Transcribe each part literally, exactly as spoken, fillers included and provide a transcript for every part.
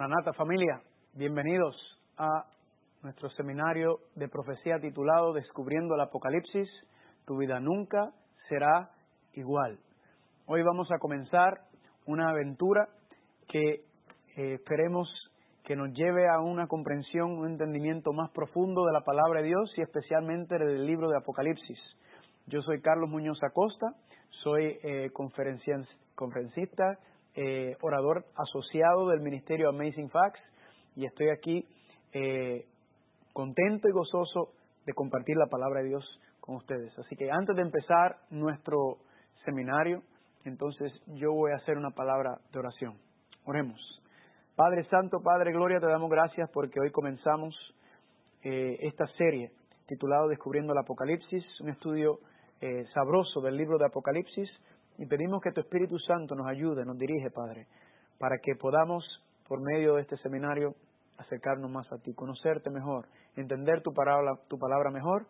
Maranata, familia, bienvenidos a nuestro seminario de profecía titulado Descubriendo el Apocalipsis, tu vida nunca será igual. Hoy vamos a comenzar una aventura que eh, esperemos que nos lleve a una comprensión, un entendimiento más profundo de la palabra de Dios y especialmente del libro de Apocalipsis. Yo soy Carlos Muñoz Acosta, soy eh, conferencista, eh, orador asociado del Ministerio Amazing Facts y estoy aquí eh, contento y gozoso de compartir la palabra de Dios con ustedes. Así que antes de empezar nuestro seminario, entonces yo voy a hacer una palabra de oración. Oremos. Padre Santo, Padre Gloria, te damos gracias porque hoy comenzamos eh, esta serie titulado Descubriendo el Apocalipsis, un estudio eh, sabroso del libro de Apocalipsis, y pedimos que tu Espíritu Santo nos ayude, nos dirige, Padre, para que podamos, por medio de este seminario, acercarnos más a ti, conocerte mejor, entender tu palabra, tu palabra mejor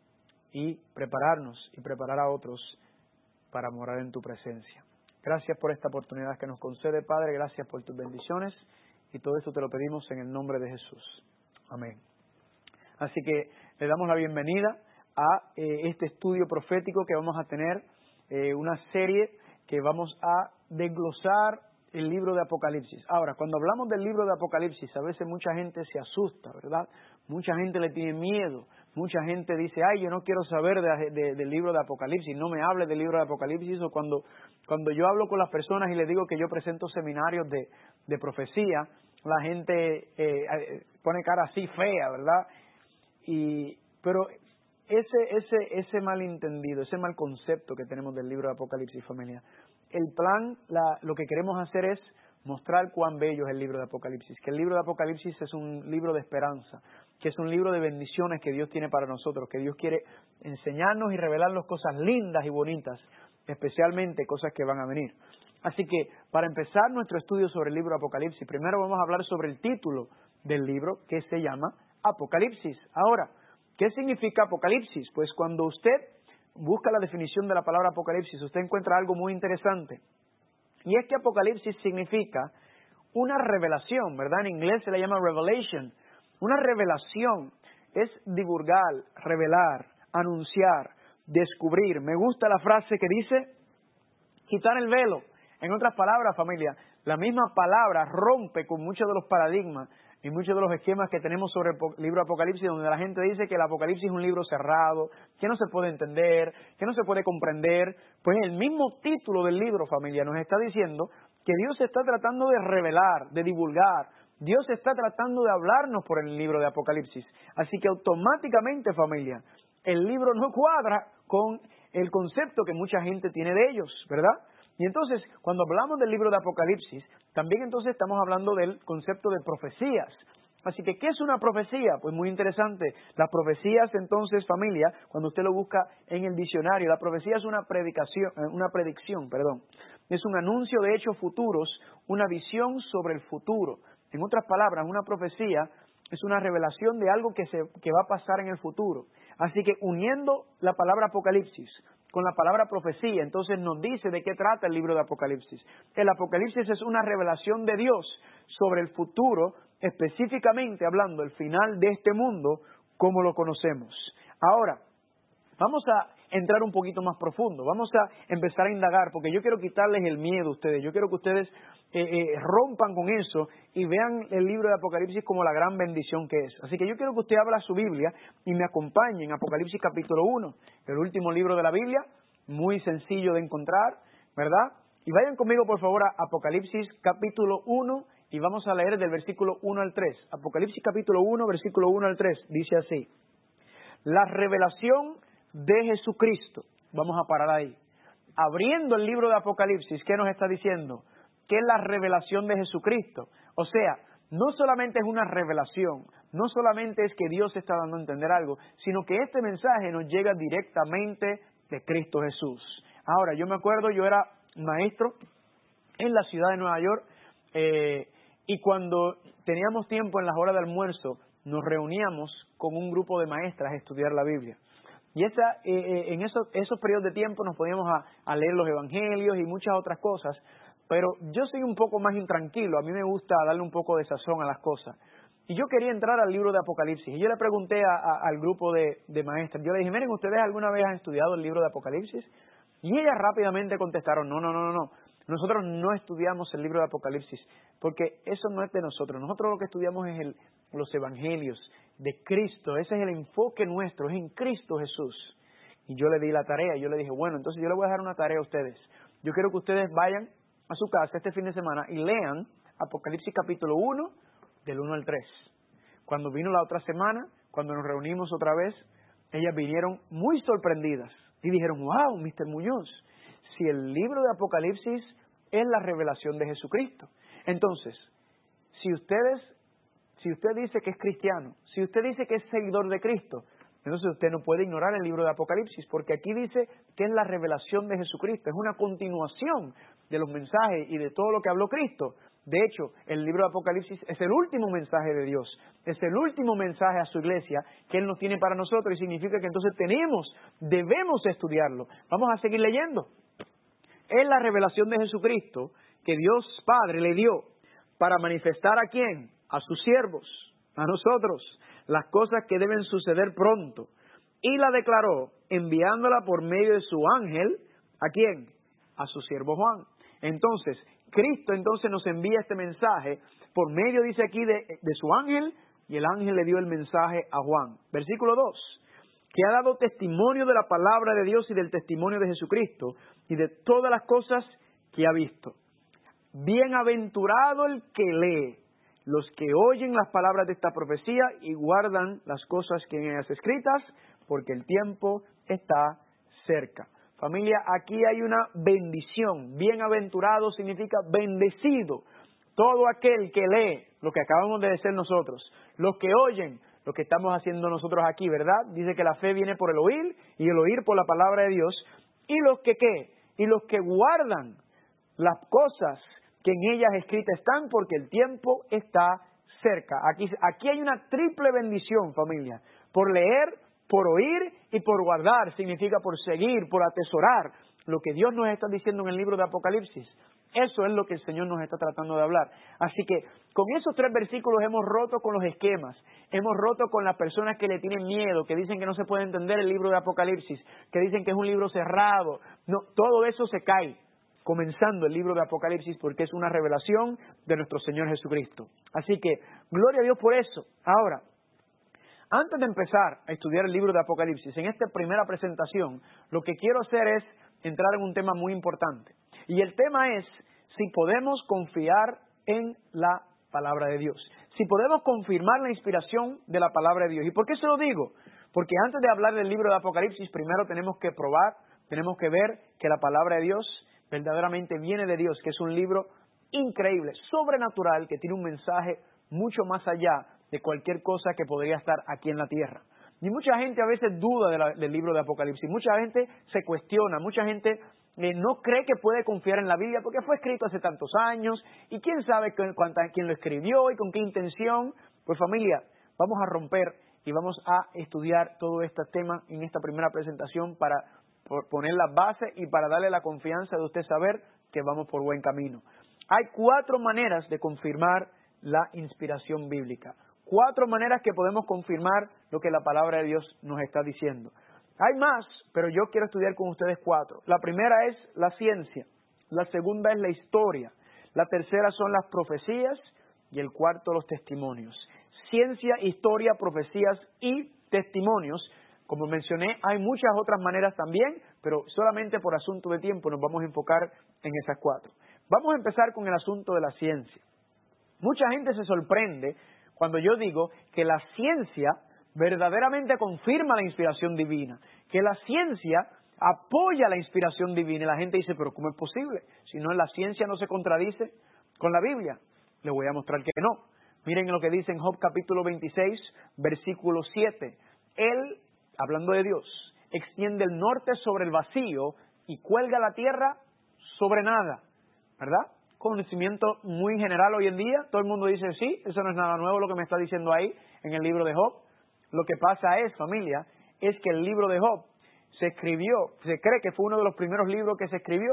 y prepararnos y preparar a otros para morar en tu presencia. Gracias por esta oportunidad que nos concede, Padre, gracias por tus bendiciones y todo esto te lo pedimos en el nombre de Jesús. Amén. Así que le damos la bienvenida a eh, este estudio profético que vamos a tener, eh, una serie que vamos a desglosar el libro de Apocalipsis. Ahora, cuando hablamos del libro de Apocalipsis, a veces mucha gente se asusta, ¿verdad? Mucha gente le tiene miedo, mucha gente dice, ay, yo no quiero saber de, de, del libro de Apocalipsis, no me hable del libro de Apocalipsis. O cuando, cuando yo hablo con las personas y les digo que yo presento seminarios de, de profecía, la gente eh, pone cara así fea, ¿verdad? Y, pero ese, ese, ese malentendido, ese mal concepto que tenemos del libro de Apocalipsis, familia, el plan, la, lo que queremos hacer es mostrar cuán bello es el libro de Apocalipsis, que el libro de Apocalipsis es un libro de esperanza, que es un libro de bendiciones que Dios tiene para nosotros, que Dios quiere enseñarnos y revelarnos cosas lindas y bonitas, especialmente cosas que van a venir. Así que, para empezar nuestro estudio sobre el libro de Apocalipsis, primero vamos a hablar sobre el título del libro, que se llama Apocalipsis. Ahora, ¿qué significa Apocalipsis? Pues cuando usted busca la definición de la palabra Apocalipsis, usted encuentra algo muy interesante. Y es que Apocalipsis significa una revelación, ¿verdad? En inglés se le llama revelation. Una revelación es divulgar, revelar, anunciar, descubrir. Me gusta la frase que dice, quitar el velo. En otras palabras, familia, la misma palabra rompe con muchos de los paradigmas y muchos de los esquemas que tenemos sobre el libro de Apocalipsis, donde la gente dice que el Apocalipsis es un libro cerrado, que no se puede entender, que no se puede comprender. Pues el mismo título del libro, familia, nos está diciendo que Dios está tratando de revelar, de divulgar. Dios está tratando de hablarnos por el libro de Apocalipsis. Así que automáticamente, familia, el libro no cuadra con el concepto que mucha gente tiene de ellos, ¿verdad? Y entonces, cuando hablamos del libro de Apocalipsis, también entonces estamos hablando del concepto de profecías. Así que, ¿qué es una profecía? Pues muy interesante. Las profecías, entonces, familia, cuando usted lo busca en el diccionario, la profecía es una predicación, una predicción, perdón. Es un anuncio de hechos futuros, una visión sobre el futuro. En otras palabras, una profecía es una revelación de algo que, se, que va a pasar en el futuro. Así que, uniendo la palabra Apocalipsis con la palabra profecía, entonces nos dice de qué trata el libro de Apocalipsis. El Apocalipsis es una revelación de Dios sobre el futuro, específicamente hablando del final de este mundo como lo conocemos. Ahora, vamos a entrar un poquito más profundo, vamos a empezar a indagar, porque yo quiero quitarles el miedo a ustedes, yo quiero que ustedes eh, eh, rompan con eso y vean el libro de Apocalipsis como la gran bendición que es. Así que yo quiero que usted abra su Biblia y me acompañe en Apocalipsis capítulo uno, el último libro de la Biblia, muy sencillo de encontrar, ¿verdad? Y vayan conmigo por favor a Apocalipsis capítulo uno y vamos a leer del versículo uno al tres. Apocalipsis capítulo uno, versículo uno al tres, dice así: la revelación de Jesucristo. Vamos a parar ahí. Abriendo el libro de Apocalipsis, ¿qué nos está diciendo? Que es la revelación de Jesucristo. O sea, no solamente es una revelación, no solamente es que Dios está dando a entender algo, sino que este mensaje nos llega directamente de Cristo Jesús. Ahora, yo me acuerdo, yo era maestro en la ciudad de Nueva York, eh, y cuando teníamos tiempo en las horas de almuerzo, nos reuníamos con un grupo de maestras a estudiar la Biblia. Y esa, eh, en esos, esos periodos de tiempo nos poníamos a, a leer los evangelios y muchas otras cosas, pero yo soy un poco más intranquilo. A mí me gusta darle un poco de sazón a las cosas. Y yo quería entrar al libro de Apocalipsis. Y yo le pregunté a, a, al grupo de, de maestras, yo le dije, miren, ¿ustedes alguna vez han estudiado el libro de Apocalipsis? Y ellas rápidamente contestaron, no, no, no, no, no. Nosotros no estudiamos el libro de Apocalipsis, porque eso no es de nosotros. Nosotros lo que estudiamos es el, los evangelios de Cristo. Ese es el enfoque nuestro, es en Cristo Jesús. Y yo le di la tarea, yo le dije, bueno, entonces yo le voy a dejar una tarea a ustedes. Yo quiero que ustedes vayan a su casa este fin de semana y lean Apocalipsis capítulo uno, del uno al tres. Cuando vino la otra semana, cuando nos reunimos otra vez, ellas vinieron muy sorprendidas y dijeron, wow, mister Muñoz, si el libro de Apocalipsis es la revelación de Jesucristo. Entonces, si ustedes, si usted dice que es cristiano, si usted dice que es seguidor de Cristo, entonces usted no puede ignorar el libro de Apocalipsis, porque aquí dice que es la revelación de Jesucristo, es una continuación de los mensajes y de todo lo que habló Cristo. De hecho, el libro de Apocalipsis es el último mensaje de Dios, es el último mensaje a su iglesia que Él nos tiene para nosotros y significa que entonces tenemos, debemos estudiarlo. Vamos a seguir leyendo. Es la revelación de Jesucristo que Dios Padre le dio para manifestar a quién, a sus siervos, a nosotros, las cosas que deben suceder pronto. Y la declaró enviándola por medio de su ángel, ¿a quién? A su siervo Juan. Entonces, Cristo entonces nos envía este mensaje por medio, dice aquí, de, de su ángel, y el ángel le dio el mensaje a Juan. Versículo dos, que ha dado testimonio de la palabra de Dios y del testimonio de Jesucristo y de todas las cosas que ha visto. Bienaventurado el que lee, los que oyen las palabras de esta profecía y guardan las cosas que en ellas escritas, porque el tiempo está cerca. Familia, aquí hay una bendición. Bienaventurado significa bendecido. Todo aquel que lee, lo que acabamos de decir nosotros, los que oyen, lo que estamos haciendo nosotros aquí, ¿verdad? Dice que la fe viene por el oír y el oír por la palabra de Dios. Y los que ¿qué? Y los que guardan las cosas que en ellas escritas están, porque el tiempo está cerca. Aquí, aquí hay una triple bendición, familia. Por leer, por oír y por guardar. Significa por seguir, por atesorar lo que Dios nos está diciendo en el libro de Apocalipsis. Eso es lo que el Señor nos está tratando de hablar. Así que con esos tres versículos hemos roto con los esquemas, hemos roto con las personas que le tienen miedo, que dicen que no se puede entender el libro de Apocalipsis, que dicen que es un libro cerrado. No, todo eso se cae comenzando el libro de Apocalipsis, porque es una revelación de nuestro Señor Jesucristo. Así que, gloria a Dios por eso. Ahora, antes de empezar a estudiar el libro de Apocalipsis, en esta primera presentación, lo que quiero hacer es entrar en un tema muy importante. Y el tema es si podemos confiar en la palabra de Dios, si podemos confirmar la inspiración de la palabra de Dios. ¿Y por qué se lo digo? Porque antes de hablar del libro de Apocalipsis, primero tenemos que probar, tenemos que ver que la palabra de Dios verdaderamente viene de Dios, que es un libro increíble, sobrenatural, que tiene un mensaje mucho más allá de cualquier cosa que podría estar aquí en la tierra. Y mucha gente a veces duda de la, del libro de Apocalipsis, mucha gente se cuestiona, mucha gente eh, no cree que puede confiar en la Biblia porque fue escrito hace tantos años y quién sabe con, cuánta, quién lo escribió y con qué intención. Pues familia, vamos a romper y vamos a estudiar todo este tema en esta primera presentación para por poner las bases y para darle la confianza de usted saber que vamos por buen camino. Hay cuatro maneras de confirmar la inspiración bíblica. Cuatro maneras que podemos confirmar lo que la palabra de Dios nos está diciendo. Hay más, pero yo quiero estudiar con ustedes cuatro. La primera es la ciencia, la segunda es la historia, la tercera son las profecías y el cuarto los testimonios. Ciencia, historia, profecías y testimonios. Como mencioné, hay muchas otras maneras también, pero solamente por asunto de tiempo nos vamos a enfocar en esas cuatro. Vamos a empezar con el asunto de la ciencia. Mucha gente se sorprende cuando yo digo que la ciencia verdaderamente confirma la inspiración divina, que la ciencia apoya la inspiración divina. Y la gente dice, pero ¿cómo es posible? Si no, la ciencia no se contradice con la Biblia. Le voy a mostrar que no. Miren lo que dice en Job capítulo veintiséis, versículo siete. Él, hablando de Dios, extiende el norte sobre el vacío y cuelga la tierra sobre nada, ¿verdad? Conocimiento muy general hoy en día, todo el mundo dice, sí, eso no es nada nuevo lo que me está diciendo ahí en el libro de Job. Lo que pasa es, familia, es que el libro de Job se escribió, se cree que fue uno de los primeros libros que se escribió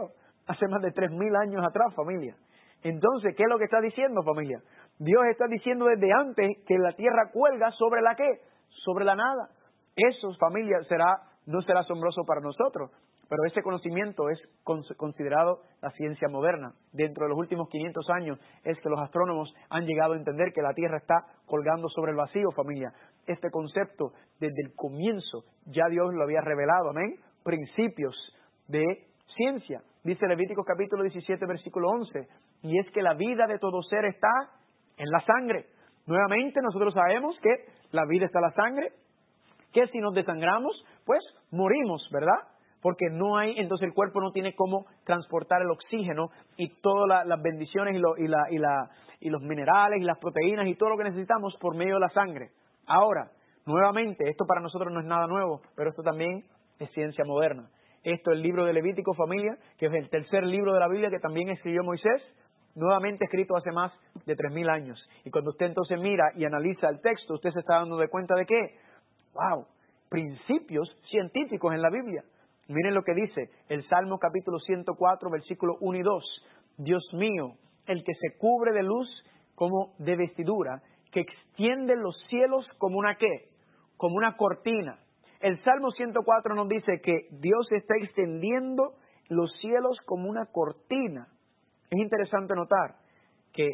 hace más de tres mil años atrás, familia. Entonces, ¿qué es lo que está diciendo, familia? Dios está diciendo desde antes que la tierra cuelga sobre la ¿qué? Sobre la nada. Eso, familia, será no será asombroso para nosotros, pero ese conocimiento es considerado la ciencia moderna. Dentro de los últimos quinientos años es que los astrónomos han llegado a entender que la Tierra está colgando sobre el vacío, familia. Este concepto, desde el comienzo, ya Dios lo había revelado, amén. Principios de ciencia. Dice Levíticos capítulo diecisiete, versículo once, y es que la vida de todo ser está en la sangre. Nuevamente, nosotros sabemos que la vida está en la sangre, que si nos desangramos, pues morimos, ¿verdad? Porque no hay, entonces el cuerpo no tiene cómo transportar el oxígeno y todas la, las bendiciones y, lo, y, la, y, la, y los minerales y las proteínas y todo lo que necesitamos por medio de la sangre. Ahora, nuevamente, esto para nosotros no es nada nuevo, pero esto también es ciencia moderna. Esto es el libro de Levítico, familia, que es el tercer libro de la Biblia que también escribió Moisés, nuevamente escrito hace más de tres mil años. Y cuando usted entonces mira y analiza el texto, usted se está dando de cuenta de qué. ¡Wow! Principios científicos en la Biblia. Miren lo que dice el Salmo capítulo ciento cuatro, versículos uno y dos. Dios mío, el que se cubre de luz como de vestidura, que extiende los cielos como una ¿qué? Como una cortina. El Salmo ciento cuatro nos dice que Dios está extendiendo los cielos como una cortina. Es interesante notar que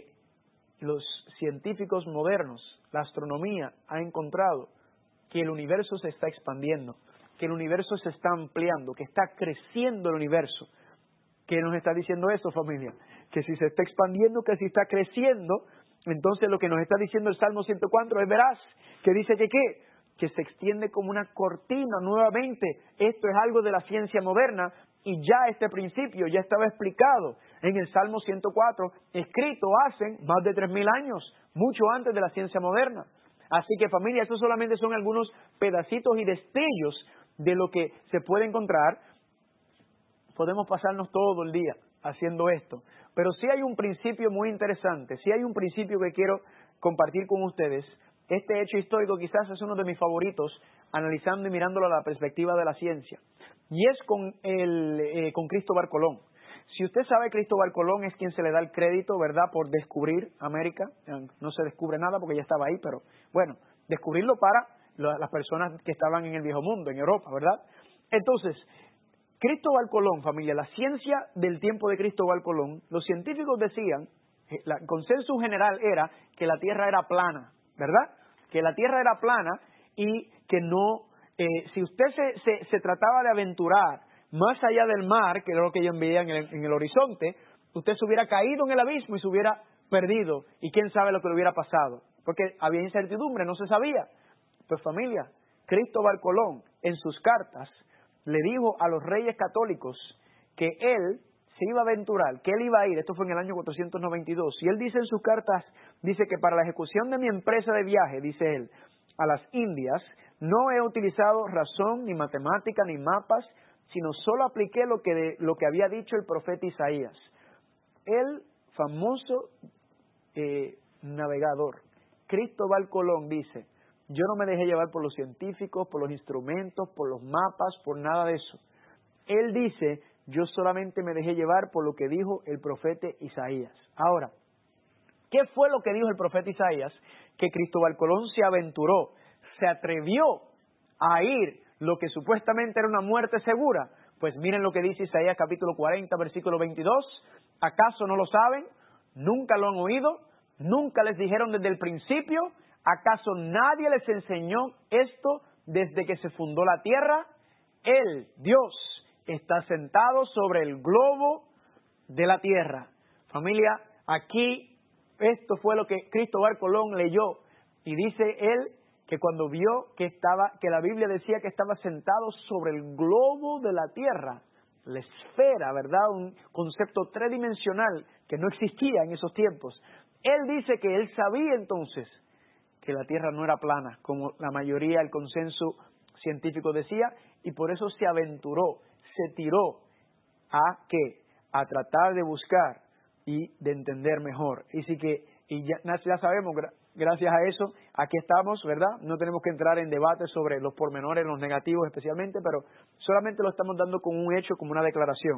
los científicos modernos, la astronomía, ha encontrado que el universo se está expandiendo, que el universo se está ampliando, que está creciendo el universo. ¿Qué nos está diciendo eso, familia? Que si se está expandiendo, que si está creciendo, entonces lo que nos está diciendo el Salmo ciento cuatro es veraz, que dice que ¿qué? Que se extiende como una cortina nuevamente. Esto es algo de la ciencia moderna y ya este principio ya estaba explicado en el Salmo ciento cuatro, escrito hace más de tres mil años, mucho antes de la ciencia moderna. Así que, familia, estos solamente son algunos pedacitos y destellos de lo que se puede encontrar. Podemos pasarnos todo el día haciendo esto, pero sí hay un principio muy interesante, sí hay un principio que quiero compartir con ustedes. Este hecho histórico quizás es uno de mis favoritos, analizando y mirándolo a la perspectiva de la ciencia, y es con, el, eh, con Cristóbal Colón. Si usted sabe, Cristóbal Colón es quien se le da el crédito, ¿verdad?, por descubrir América. No se descubre nada porque ya estaba ahí, pero bueno, descubrirlo para las personas que estaban en el Viejo Mundo, en Europa, ¿verdad? Entonces, Cristóbal Colón, familia, la ciencia del tiempo de Cristóbal Colón, los científicos decían, el consenso general era que la Tierra era plana, ¿verdad? Que la Tierra era plana y que no, eh, si usted se, se, se trataba de aventurar más allá del mar, que era lo que ellos veían en el, en el horizonte, usted se hubiera caído en el abismo y se hubiera perdido, y quién sabe lo que le hubiera pasado, porque había incertidumbre, no se sabía. Pues familia, Cristóbal Colón en sus cartas le dijo a los reyes católicos que él se iba a aventurar, que él iba a ir, esto fue en el año cuatrocientos noventa y dos, y él dice en sus cartas, dice que para la ejecución de mi empresa de viaje, dice él, a las Indias, no he utilizado razón, ni matemática, ni mapas, sino solo apliqué lo que, de, lo que había dicho el profeta Isaías. El famoso eh, navegador, Cristóbal Colón, dice, yo no me dejé llevar por los científicos, por los instrumentos, por los mapas, por nada de eso. Él dice, yo solamente me dejé llevar por lo que dijo el profeta Isaías. Ahora, ¿qué fue lo que dijo el profeta Isaías? Que Cristóbal Colón se aventuró, se atrevió a ir lo que supuestamente era una muerte segura. Pues miren lo que dice Isaías capítulo cuarenta, versículo veintidós. ¿Acaso no lo saben? ¿Nunca lo han oído? ¿Nunca les dijeron desde el principio? ¿Acaso nadie les enseñó esto desde que se fundó la tierra? Él, Dios, está sentado sobre el globo de la tierra. Familia, aquí esto fue lo que Cristóbal Colón leyó. Y dice él que cuando vio que estaba, que la Biblia decía que estaba sentado sobre el globo de la tierra, la esfera, ¿verdad? Un concepto tridimensional que no existía en esos tiempos. Él dice que él sabía entonces que la tierra no era plana, como la mayoría del consenso científico decía, y por eso se aventuró, se tiró a ¿qué? A tratar de buscar y de entender mejor. Y sí que, y ya, ya sabemos, gracias a eso, aquí estamos, ¿verdad? No tenemos que entrar en debate sobre los pormenores, los negativos especialmente, pero solamente lo estamos dando como un hecho, como una declaración.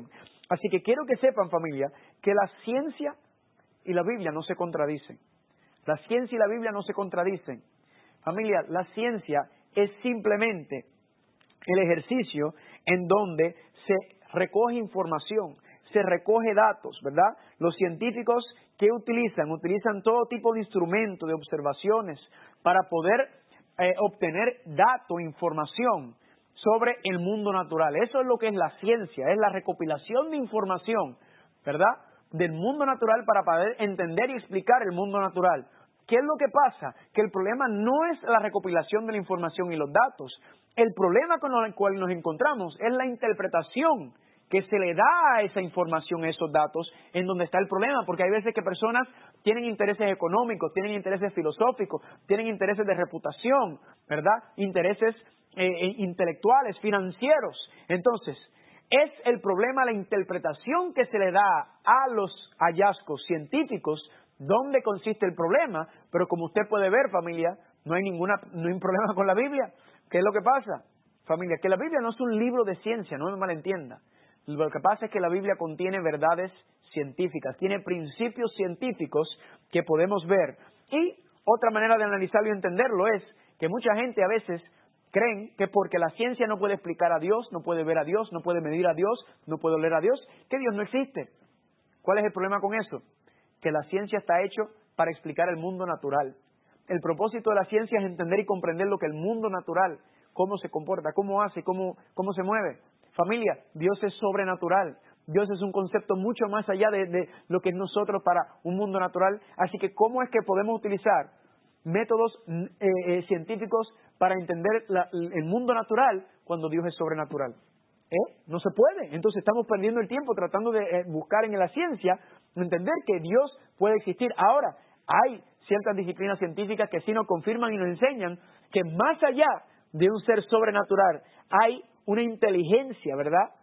Así que quiero que sepan, familia, que la ciencia y la Biblia no se contradicen. La ciencia y la Biblia no se contradicen. Familia, la ciencia es simplemente el ejercicio en donde se recoge información, se recoge datos, ¿verdad? Los científicos, ¿qué utilizan? Utilizan todo tipo de instrumentos, de observaciones, para poder eh, obtener datos, información sobre el mundo natural. Eso es lo que es la ciencia, es la recopilación de información, ¿verdad?, del mundo natural para poder entender y explicar el mundo natural. ¿Qué es lo que pasa? Que el problema no es la recopilación de la información y los datos. El problema con el cual nos encontramos es la interpretación que se le da a esa información, a esos datos, en donde está el problema, porque hay veces que personas tienen intereses económicos, tienen intereses filosóficos, tienen intereses de reputación, ¿verdad?, intereses eh, intelectuales, financieros. Entonces, es el problema la interpretación que se le da a los hallazgos científicos, dónde consiste el problema, pero como usted puede ver, familia, no hay ninguna, no hay un problema con la Biblia. ¿Qué es lo que pasa, familia? Que la Biblia no es un libro de ciencia, no me malentienda. Lo que pasa es que la Biblia contiene verdades científicas, tiene principios científicos que podemos ver. Y otra manera de analizarlo y entenderlo es que mucha gente a veces creen que porque la ciencia no puede explicar a Dios, no puede ver a Dios, no puede medir a Dios, no puede oler a Dios, que Dios no existe. ¿Cuál es el problema con eso? Que la ciencia está hecho para explicar el mundo natural. El propósito de la ciencia es entender y comprender lo que el mundo natural, cómo se comporta, cómo hace, cómo, cómo se mueve. Familia, Dios es sobrenatural. Dios es un concepto mucho más allá de, de lo que es nosotros para un mundo natural. Así que, ¿cómo es que podemos utilizar métodos eh, eh, científicos para entender la, el mundo natural cuando Dios es sobrenatural? ¿Eh? No se puede. Entonces estamos perdiendo el tiempo tratando de eh, buscar en la ciencia, entender que Dios puede existir. Ahora, hay ciertas disciplinas científicas que sí nos confirman y nos enseñan que más allá de un ser sobrenatural hay una inteligencia, ¿verdad?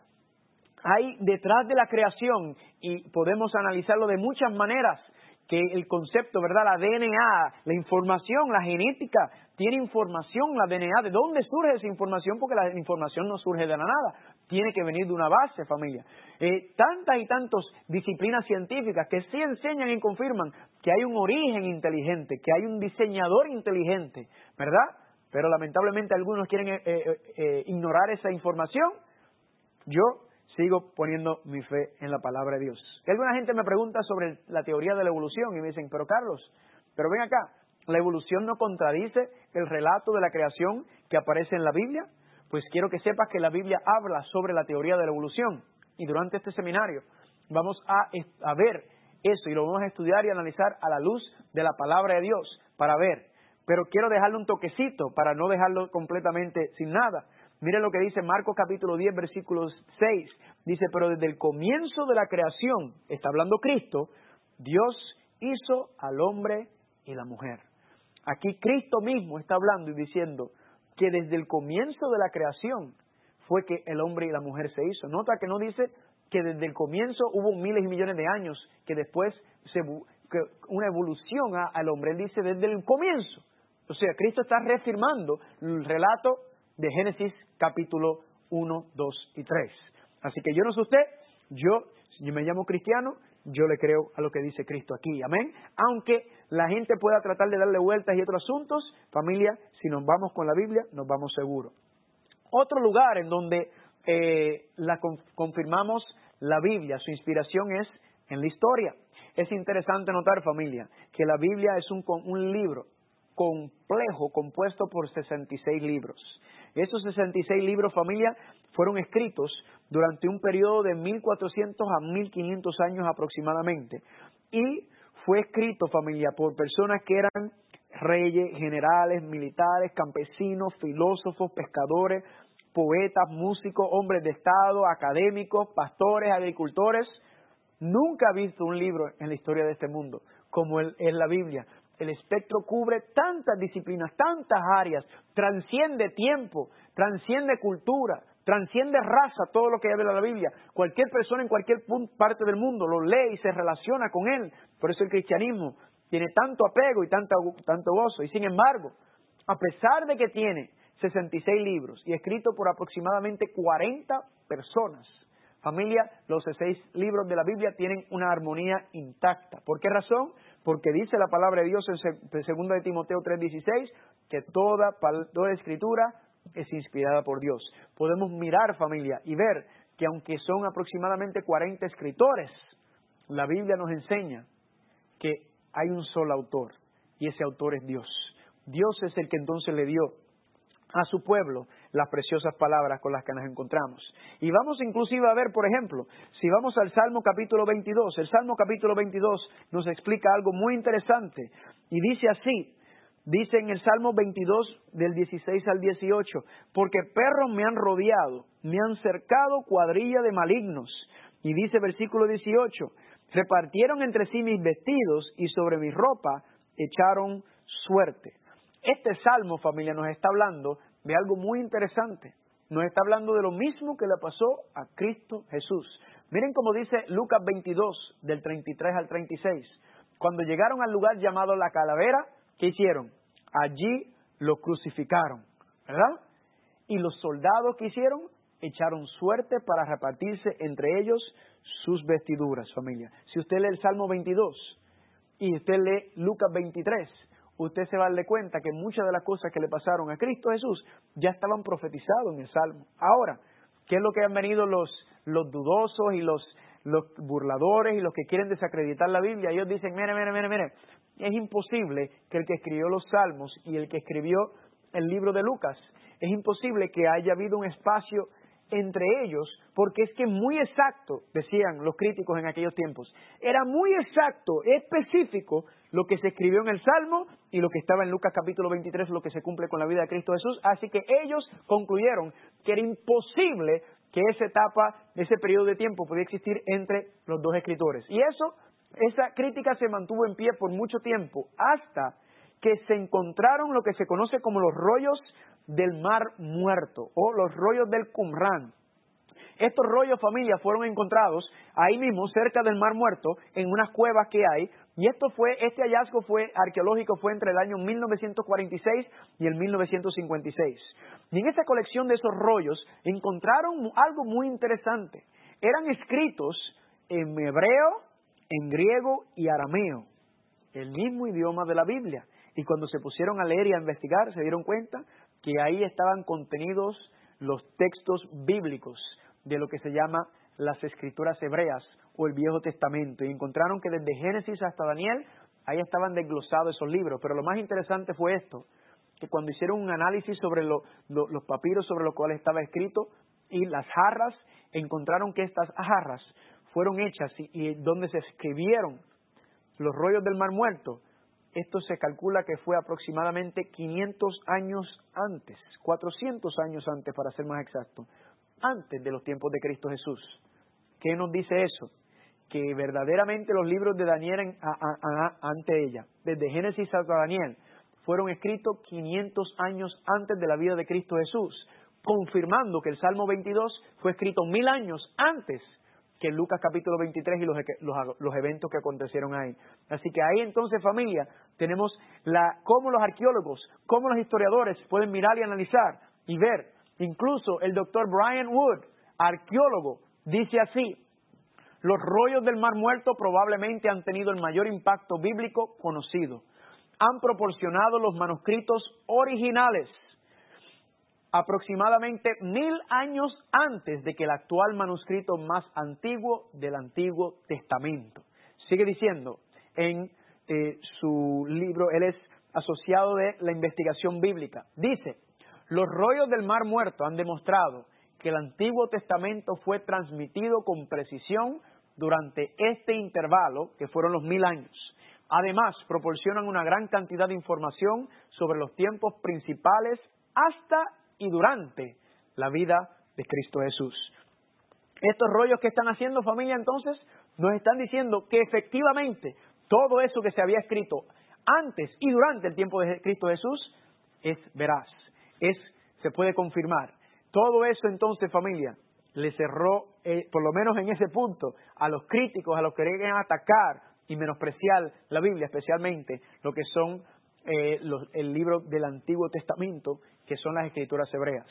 Hay detrás de la creación, y podemos analizarlo de muchas maneras, que el concepto, ¿verdad? La D N A, la información, la genética, tiene información, la D N A. ¿De dónde surge esa información? Porque la información no surge de la nada, tiene que venir de una base, familia. Eh, tantas y tantas disciplinas científicas que sí enseñan y confirman que hay un origen inteligente, que hay un diseñador inteligente, ¿verdad? Pero lamentablemente algunos quieren eh, eh, eh, ignorar esa información. Yo sigo poniendo mi fe en la palabra de Dios. Y alguna gente me pregunta sobre la teoría de la evolución y me dicen, pero Carlos, pero ven acá, ¿la evolución no contradice el relato de la creación que aparece en la Biblia? Pues quiero que sepas que la Biblia habla sobre la teoría de la evolución. Y durante este seminario vamos a, a ver eso y lo vamos a estudiar y analizar a la luz de la palabra de Dios para ver. Pero quiero dejarle un toquecito para no dejarlo completamente sin nada. Mire lo que dice Marcos capítulo diez, versículo seis. Dice, pero desde el comienzo de la creación, está hablando Cristo, Dios hizo al hombre y la mujer. Aquí Cristo mismo está hablando y diciendo que desde el comienzo de la creación fue que el hombre y la mujer se hizo. Nota que no dice que desde el comienzo hubo miles y millones de años, que después se, que una evolución a, al hombre. Él dice desde el comienzo. O sea, Cristo está reafirmando el relato de Génesis capítulo uno, dos y tres. Así que yo no sé usted, yo, yo me llamo cristiano, yo le creo a lo que dice Cristo aquí, amén. Aunque la gente pueda tratar de darle vueltas y otros asuntos, familia, si nos vamos con la Biblia, nos vamos seguros. Otro lugar en donde eh, la con, confirmamos la Biblia, su inspiración es en la historia. Es interesante notar, familia, que la Biblia es un, un libro complejo, compuesto por sesenta y seis libros. Esos sesenta y seis libros, familia, fueron escritos durante un periodo de mil cuatrocientos a mil quinientos años aproximadamente. Y fue escrito, familia, por personas que eran reyes, generales, militares, campesinos, filósofos, pescadores, poetas, músicos, hombres de Estado, académicos, pastores, agricultores. Nunca he visto un libro en la historia de este mundo como el, es la Biblia. El espectro cubre tantas disciplinas, tantas áreas, transciende tiempo, transciende cultura, transciende raza, todo lo que habla la Biblia. Cualquier persona en cualquier parte del mundo lo lee y se relaciona con él. Por eso el cristianismo tiene tanto apego y tanto, tanto gozo. Y sin embargo, a pesar de que tiene sesenta y seis libros y escrito por aproximadamente cuarenta personas, Familia, los seis libros de la Biblia tienen una armonía intacta. ¿Por qué razón? Porque dice la palabra de Dios en segunda de Timoteo tres dieciséis que toda, toda escritura es inspirada por Dios. Podemos mirar, familia, y ver que aunque son aproximadamente cuarenta escritores, la Biblia nos enseña que hay un solo autor, y ese autor es Dios. Dios es el que entonces le dio a su pueblo las preciosas palabras con las que nos encontramos. Y vamos inclusive a ver, por ejemplo, si vamos al Salmo capítulo veintidós, el Salmo capítulo veintidós nos explica algo muy interesante, y dice así, dice en el Salmo veintidós del dieciséis al dieciocho, porque perros me han rodeado, me han cercado cuadrilla de malignos, y dice versículo dieciocho, repartieron entre sí mis vestidos y sobre mi ropa echaron suerte. Este salmo, familia, nos está hablando de algo muy interesante. Nos está hablando de lo mismo que le pasó a Cristo Jesús. Miren cómo dice Lucas veintidós, del treinta y tres al treinta y seis. Cuando llegaron al lugar llamado La Calavera, ¿qué hicieron? Allí lo crucificaron, ¿verdad? Y los soldados, ¿qué hicieron? Echaron suerte para repartirse entre ellos sus vestiduras, familia. Si usted lee el Salmo veintidós y usted lee Lucas veintitrés, usted se va a darle cuenta que muchas de las cosas que le pasaron a Cristo Jesús ya estaban profetizadas en el Salmo. Ahora, ¿qué es lo que han venido los, los dudosos y los, los burladores y los que quieren desacreditar la Biblia? Ellos dicen, mire, mire, mire, mire, es imposible que el que escribió los Salmos y el que escribió el libro de Lucas, es imposible que haya habido un espacio entre ellos, porque es que muy exacto, decían los críticos en aquellos tiempos, era muy exacto, específico lo que se escribió en el Salmo y lo que estaba en Lucas capítulo veintitrés, lo que se cumple con la vida de Cristo Jesús, así que ellos concluyeron que era imposible que esa etapa, ese periodo de tiempo podía existir entre los dos escritores. Y eso, esa crítica se mantuvo en pie por mucho tiempo, hasta que se encontraron lo que se conoce como los rollos del Mar Muerto o los rollos del Qumran. Estos rollos, familia, fueron encontrados ahí mismo, cerca del Mar Muerto, en unas cuevas que hay, y esto fue, este hallazgo fue arqueológico fue entre el año mil novecientos cuarenta y seis y el mil novecientos cincuenta y seis. Y en esa colección de esos rollos encontraron algo muy interesante. Eran escritos en hebreo, en griego y arameo, el mismo idioma de la Biblia. Y cuando se pusieron a leer y a investigar, se dieron cuenta que ahí estaban contenidos los textos bíblicos de lo que se llama las escrituras hebreas o el Viejo Testamento. Y encontraron que desde Génesis hasta Daniel, ahí estaban desglosados esos libros. Pero lo más interesante fue esto, que cuando hicieron un análisis sobre lo, lo, los papiros sobre los cuales estaba escrito y las jarras, encontraron que estas jarras fueron hechas y, y donde se escribieron los rollos del Mar Muerto. Esto se calcula que fue aproximadamente quinientos años antes, cuatrocientos años antes para ser más exacto, antes de los tiempos de Cristo Jesús. ¿Qué nos dice eso? Que verdaderamente los libros de Daniel en, a, a, a, ante ella, desde Génesis hasta Daniel, fueron escritos quinientos años antes de la vida de Cristo Jesús, confirmando que el Salmo veintidós fue escrito mil años antes que Lucas capítulo veintitrés y los, los, los eventos que acontecieron ahí. Así que ahí entonces, familia, tenemos la, cómo los arqueólogos, cómo los historiadores pueden mirar y analizar y ver. Incluso el doctor Brian Wood, arqueólogo, dice así: los rollos del Mar Muerto probablemente han tenido el mayor impacto bíblico conocido. Han proporcionado los manuscritos originales aproximadamente mil años antes de que el actual manuscrito más antiguo del Antiguo Testamento. Sigue diciendo en eh, su libro, él es asociado de la investigación bíblica. Dice, los rollos del Mar Muerto han demostrado que el Antiguo Testamento fue transmitido con precisión durante este intervalo, que fueron los mil años. Además, proporcionan una gran cantidad de información sobre los tiempos principales hasta y durante la vida de Cristo Jesús. Estos rollos que están haciendo, familia, entonces, nos están diciendo que efectivamente todo eso que se había escrito antes y durante el tiempo de Cristo Jesús es veraz, es, se puede confirmar. Todo eso entonces, familia, le cerró, eh, por lo menos en ese punto, a los críticos, a los que querían atacar y menospreciar la Biblia, especialmente lo que son eh, los, el libro del Antiguo Testamento, que son las Escrituras hebreas.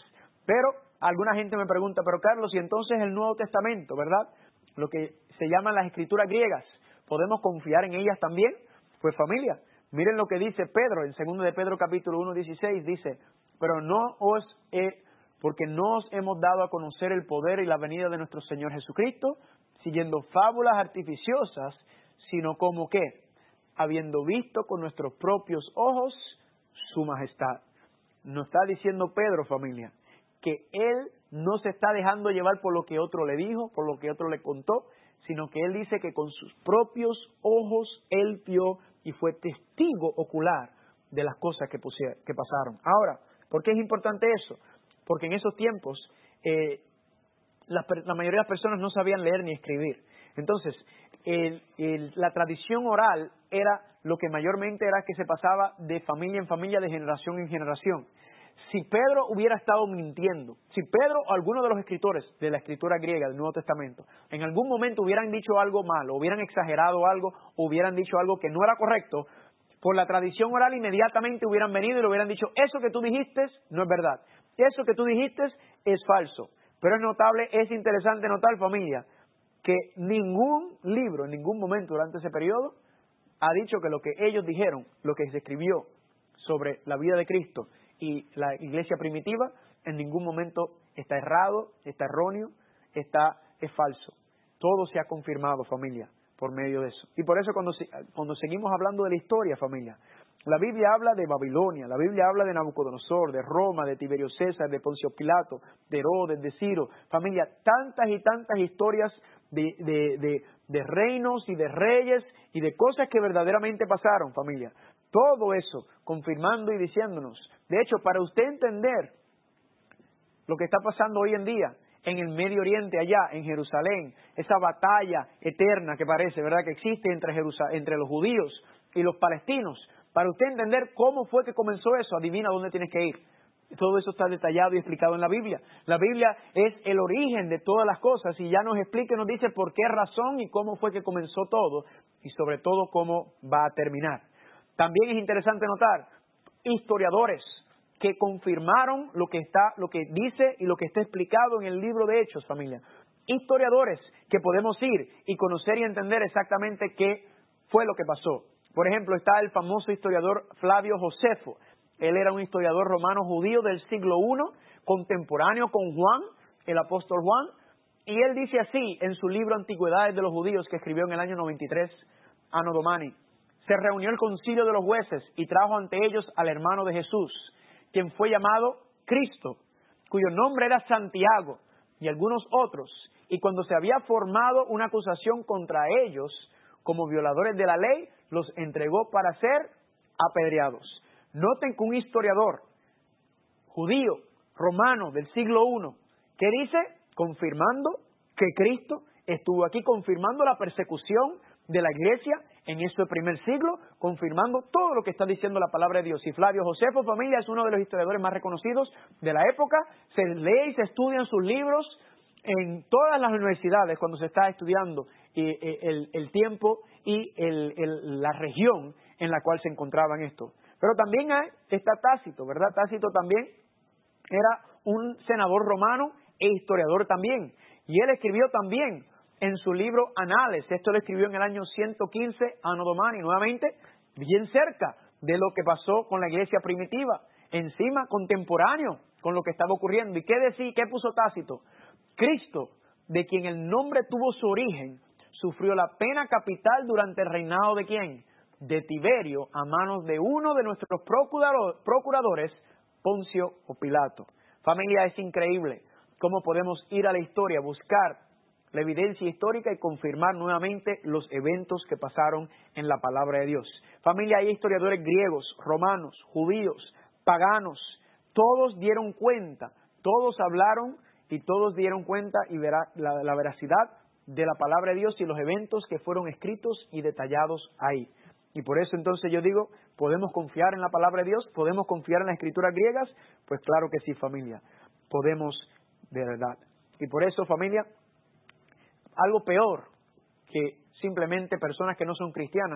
Pero alguna gente me pregunta, pero Carlos, y entonces el Nuevo Testamento, ¿verdad? Lo que se llaman las escrituras griegas, ¿podemos confiar en ellas también? Pues familia, miren lo que dice Pedro, en segundo de Pedro capítulo uno, dieciséis, dice, pero no os he, porque no os hemos dado a conocer el poder y la venida de nuestro Señor Jesucristo, siguiendo fábulas artificiosas, sino como que, habiendo visto con nuestros propios ojos su majestad. Nos está diciendo Pedro, familia, que él no se está dejando llevar por lo que otro le dijo, por lo que otro le contó, sino que él dice que con sus propios ojos él vio y fue testigo ocular de las cosas que, pusie- que pasaron. Ahora, ¿por qué es importante eso? Porque en esos tiempos eh, la, la mayoría de las personas no sabían leer ni escribir. Entonces, el, el, la tradición oral era lo que mayormente era que se pasaba de familia en familia, de generación en generación. Si Pedro hubiera estado mintiendo, si Pedro o alguno de los escritores de la escritura griega del Nuevo Testamento en algún momento hubieran dicho algo malo, hubieran exagerado algo, hubieran dicho algo que no era correcto, por la tradición oral inmediatamente hubieran venido y le hubieran dicho, eso que tú dijiste no es verdad, eso que tú dijiste es falso. Pero es notable, es interesante notar, familia, que ningún libro en ningún momento durante ese periodo ha dicho que lo que ellos dijeron, lo que se escribió sobre la vida de Cristo y la iglesia primitiva, en ningún momento está errado, está erróneo, está, es falso. Todo se ha confirmado, familia, por medio de eso. Y por eso cuando, cuando seguimos hablando de la historia, familia, la Biblia habla de Babilonia, la Biblia habla de Nabucodonosor, de Roma, de Tiberio César, de Poncio Pilato, de Herodes, de Ciro. Familia, tantas y tantas historias de, de, de, de reinos y de reyes y de cosas que verdaderamente pasaron, familia. Todo eso confirmando y diciéndonos. De hecho, para usted entender lo que está pasando hoy en día en el Medio Oriente, allá en Jerusalén, esa batalla eterna que parece, ¿verdad?, que existe entre, Jerusal- entre los judíos y los palestinos. Para usted entender cómo fue que comenzó eso, adivina dónde tienes que ir. Todo eso está detallado y explicado en la Biblia. La Biblia es el origen de todas las cosas y ya nos explica y nos dice por qué razón y cómo fue que comenzó todo y sobre todo cómo va a terminar. También es interesante notar historiadores que confirmaron lo que está, lo que dice y lo que está explicado en el libro de Hechos, familia. Historiadores que podemos ir y conocer y entender exactamente qué fue lo que pasó. Por ejemplo, está el famoso historiador Flavio Josefo. Él era un historiador romano judío del siglo primero, contemporáneo con Juan, el apóstol Juan, y él dice así en su libro Antigüedades de los Judíos, que escribió en el año noventa y tres, Anno Domini. Se reunió el concilio de los jueces y trajo ante ellos al hermano de Jesús, quien fue llamado Cristo, cuyo nombre era Santiago, y algunos otros, y cuando se había formado una acusación contra ellos, como violadores de la ley, los entregó para ser apedreados. Noten que un historiador judío, romano, del siglo primero, ¿qué dice? Confirmando que Cristo estuvo aquí, confirmando la persecución de la iglesia en ese primer siglo, confirmando todo lo que está diciendo la palabra de Dios. Y Flavio Josefo, familia, es uno de los historiadores más reconocidos de la época. Se lee y se estudian sus libros en todas las universidades cuando se está estudiando eh, eh, el, el tiempo y el, el, la región en la cual se encontraban estos. Pero también hay, está Tácito, ¿verdad? Tácito también era un senador romano e historiador también. Y él escribió también en su libro Anales, esto lo escribió en el año ciento quince, Anno Domini, nuevamente, bien cerca de lo que pasó con la iglesia primitiva, encima contemporáneo con lo que estaba ocurriendo. ¿Y qué decía, qué puso Tácito? Cristo, de quien el nombre tuvo su origen, sufrió la pena capital durante el reinado de ¿quién? De Tiberio, a manos de uno de nuestros procurador, procuradores, Poncio o Pilato. Familia, es increíble cómo podemos ir a la historia, buscar la evidencia histórica y confirmar nuevamente los eventos que pasaron en la palabra de Dios. Familia, hay historiadores griegos, romanos, judíos, paganos, todos dieron cuenta, todos hablaron y todos dieron cuenta y verá la, la veracidad de la palabra de Dios y los eventos que fueron escritos y detallados ahí. Y por eso entonces yo digo, ¿podemos confiar en la palabra de Dios? ¿Podemos confiar en las escrituras griegas? Pues claro que sí, familia, podemos de verdad. Y por eso, familia, algo peor que simplemente personas que no son cristianas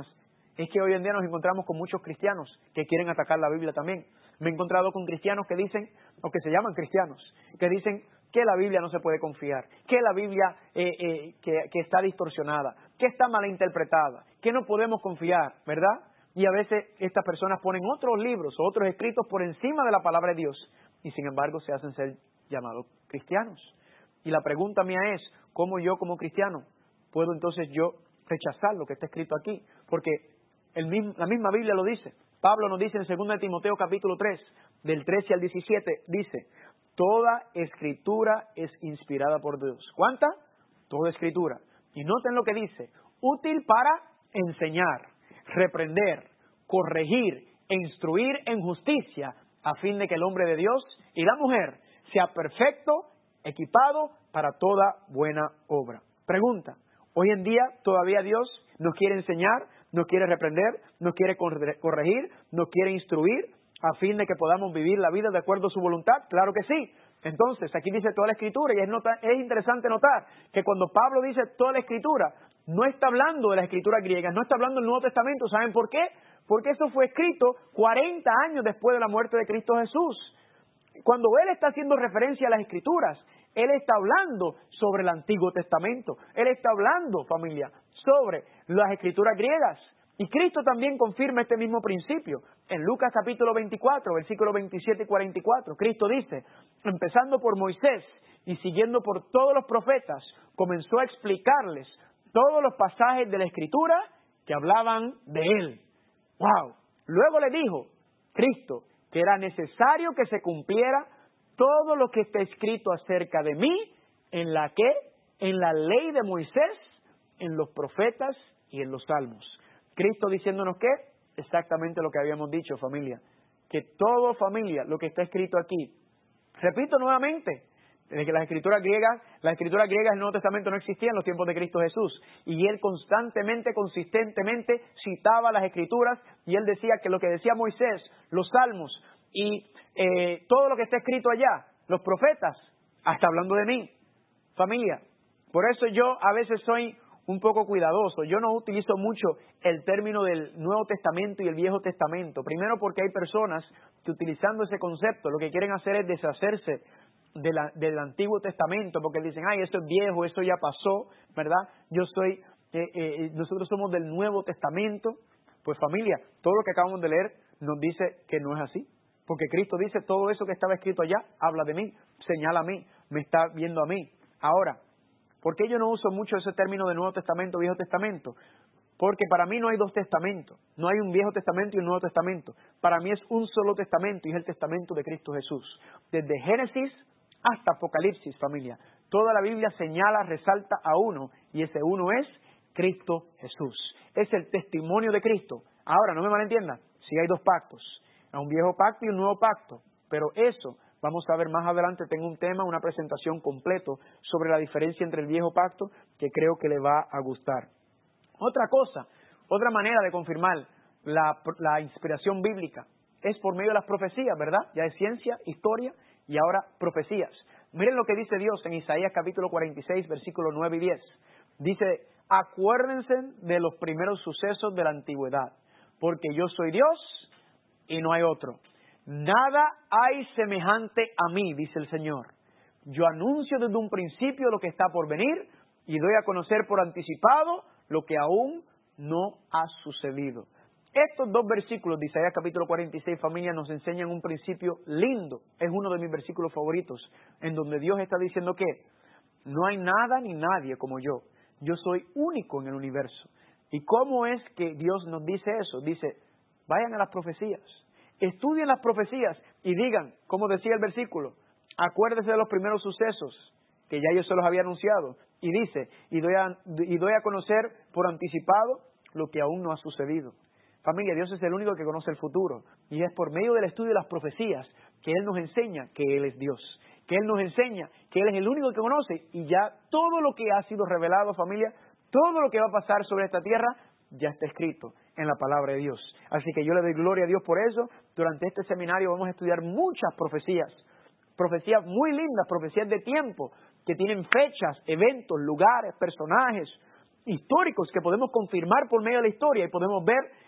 es que hoy en día nos encontramos con muchos cristianos que quieren atacar la Biblia también. Me he encontrado con cristianos que dicen, o que se llaman cristianos, que dicen que la Biblia no se puede confiar, que la Biblia eh, eh, que, que está distorsionada, que está malinterpretada, que no podemos confiar, ¿verdad? Y a veces estas personas ponen otros libros o otros escritos por encima de la palabra de Dios y sin embargo se hacen ser llamados cristianos. Y la pregunta mía es, ¿cómo yo como cristiano puedo entonces yo rechazar lo que está escrito aquí? Porque el mismo, la misma Biblia lo dice. Pablo nos dice en segunda de Timoteo capítulo tres, del trece al diecisiete, dice, toda escritura es inspirada por Dios. ¿Cuánta? Toda escritura. Y noten lo que dice, útil para enseñar, reprender, corregir e instruir en justicia, a fin de que el hombre de Dios y la mujer sea perfecto, equipado para toda buena obra. Pregunta, hoy en día todavía Dios nos quiere enseñar, nos quiere reprender, nos quiere corregir, nos quiere instruir, a fin de que podamos vivir la vida de acuerdo a su voluntad. Claro que sí. Entonces, aquí dice toda la Escritura, y es, nota, es interesante notar que cuando Pablo dice toda la Escritura, no está hablando de las Escrituras griegas, no está hablando del Nuevo Testamento. ¿Saben por qué? Porque eso fue escrito cuarenta años después de la muerte de Cristo Jesús. Cuando Él está haciendo referencia a las Escrituras, Él está hablando sobre el Antiguo Testamento. Él está hablando, familia, sobre las Escrituras griegas. Y Cristo también confirma este mismo principio. En Lucas capítulo veinticuatro, versículos veintisiete y cuarenta y cuatro, Cristo dice, empezando por Moisés y siguiendo por todos los profetas, comenzó a explicarles todos los pasajes de la Escritura que hablaban de Él. ¡Wow! Luego le dijo, Cristo, que era necesario que se cumpliera todo lo que está escrito acerca de mí, en la que, en la ley de Moisés, en los profetas y en los salmos. Cristo diciéndonos que exactamente lo que habíamos dicho, familia, que todo, familia, lo que está escrito aquí. Repito nuevamente, desde que las escrituras griegas, las escrituras griegas del Nuevo Testamento no existían en los tiempos de Cristo Jesús, y él constantemente, consistentemente citaba las escrituras, y él decía que lo que decía Moisés, los salmos y eh, todo lo que está escrito allá, los profetas, hasta hablando de mí, familia. Por eso yo a veces soy un poco cuidadoso. Yo no utilizo mucho el término del Nuevo Testamento y el Viejo Testamento. Primero porque hay personas que utilizando ese concepto lo que quieren hacer es deshacerse de la, del Antiguo Testamento, porque dicen, ay, eso es viejo, eso ya pasó, ¿verdad? Yo soy, eh, eh, nosotros somos del Nuevo Testamento. Pues familia, todo lo que acabamos de leer nos dice que no es así. Porque Cristo dice, todo eso que estaba escrito allá, habla de mí, señala a mí, me está viendo a mí. Ahora, ¿por qué yo no uso mucho ese término de Nuevo Testamento, Viejo Testamento? Porque para mí no hay dos testamentos. No hay un Viejo Testamento y un Nuevo Testamento. Para mí es un solo testamento y es el testamento de Cristo Jesús. Desde Génesis hasta Apocalipsis, familia. Toda la Biblia señala, resalta a uno y ese uno es Cristo Jesús. Es el testimonio de Cristo. Ahora, no me malentiendan, sí hay dos pactos. Un viejo pacto y un nuevo pacto. Pero eso vamos a ver más adelante, tengo un tema, una presentación completo sobre la diferencia entre el viejo pacto que creo que le va a gustar. Otra cosa, otra manera de confirmar la, la inspiración bíblica es por medio de las profecías, ¿verdad? Ya es ciencia, historia y ahora profecías. Miren lo que dice Dios en Isaías capítulo cuarenta y seis, versículos nueve y diez. Dice, acuérdense de los primeros sucesos de la antigüedad, porque yo soy Dios y no hay otro. Nada hay semejante a mí, dice el Señor. Yo anuncio desde un principio lo que está por venir y doy a conocer por anticipado lo que aún no ha sucedido. Estos dos versículos de Isaías capítulo cuarenta y seis, familia, nos enseñan un principio lindo. Es uno de mis versículos favoritos, en donde Dios está diciendo que no hay nada ni nadie como yo. Yo soy único en el universo. ¿Y cómo es que Dios nos dice eso? Dice, vayan a las profecías. Estudien las profecías y digan, como decía el versículo, acuérdese de los primeros sucesos, que ya yo se los había anunciado. Y dice, y doy, a, y doy a conocer por anticipado lo que aún no ha sucedido. Familia, Dios es el único que conoce el futuro. Y es por medio del estudio de las profecías que Él nos enseña que Él es Dios. Que Él nos enseña que Él es el único que conoce. Y ya todo lo que ha sido revelado, familia, todo lo que va a pasar sobre esta tierra, ya está escrito en la palabra de Dios. Así que yo le doy gloria a Dios por eso. Durante este seminario vamos a estudiar muchas profecías, profecías muy lindas, profecías de tiempo, que tienen fechas, eventos, lugares, personajes históricos que podemos confirmar por medio de la historia y podemos ver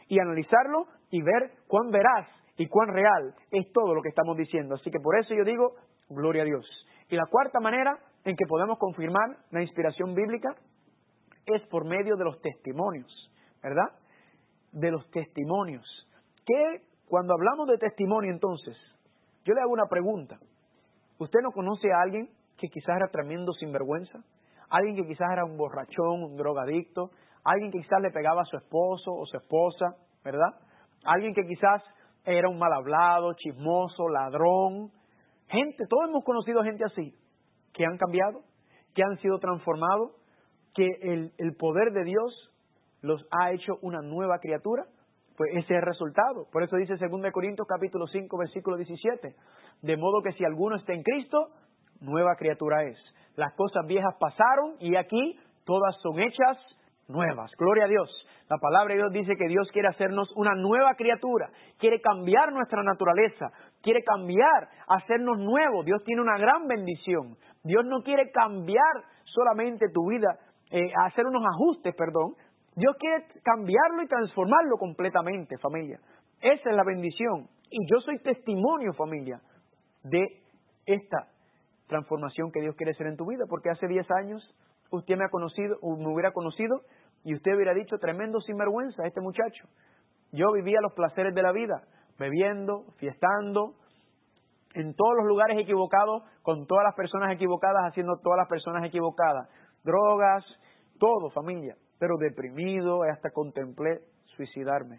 y analizarlo y ver cuán veraz y cuán real es todo lo que estamos diciendo. Así que por eso yo digo, gloria a Dios. Y la cuarta manera en que podemos confirmar la inspiración bíblica es por medio de los testimonios, ¿verdad? De los testimonios. Que cuando hablamos de testimonio, entonces, yo le hago una pregunta. ¿Usted no conoce a alguien que quizás era tremendo sinvergüenza? Alguien que quizás era un borrachón, un drogadicto, alguien que quizás le pegaba a su esposo o su esposa, ¿verdad? Alguien que quizás era un mal hablado, chismoso, ladrón. Gente, todos hemos conocido gente así, que han cambiado, que han sido transformados, que el, el poder de Dios los ha hecho una nueva criatura. Pues ese es el resultado. Por eso dice segunda Corintios capítulo cinco, versículo diecisiete. De modo que si alguno está en Cristo, nueva criatura es. Las cosas viejas pasaron y aquí todas son hechas nuevas. Gloria a Dios. La palabra de Dios dice que Dios quiere hacernos una nueva criatura. Quiere cambiar nuestra naturaleza. Quiere cambiar, hacernos nuevos. Dios tiene una gran bendición. Dios no quiere cambiar solamente tu vida, eh, hacer unos ajustes, perdón. Dios quiere cambiarlo y transformarlo completamente, familia. Esa es la bendición. Y yo soy testimonio, familia, de esta transformación que Dios quiere hacer en tu vida. Porque hace diez años usted me ha conocido, o me hubiera conocido, y usted hubiera dicho, tremendo sinvergüenza este muchacho. Yo vivía los placeres de la vida, bebiendo, fiestando, en todos los lugares equivocados, con todas las personas equivocadas, haciendo todas las personas equivocadas. Drogas, todo, familia. Pero deprimido, hasta contemplé suicidarme.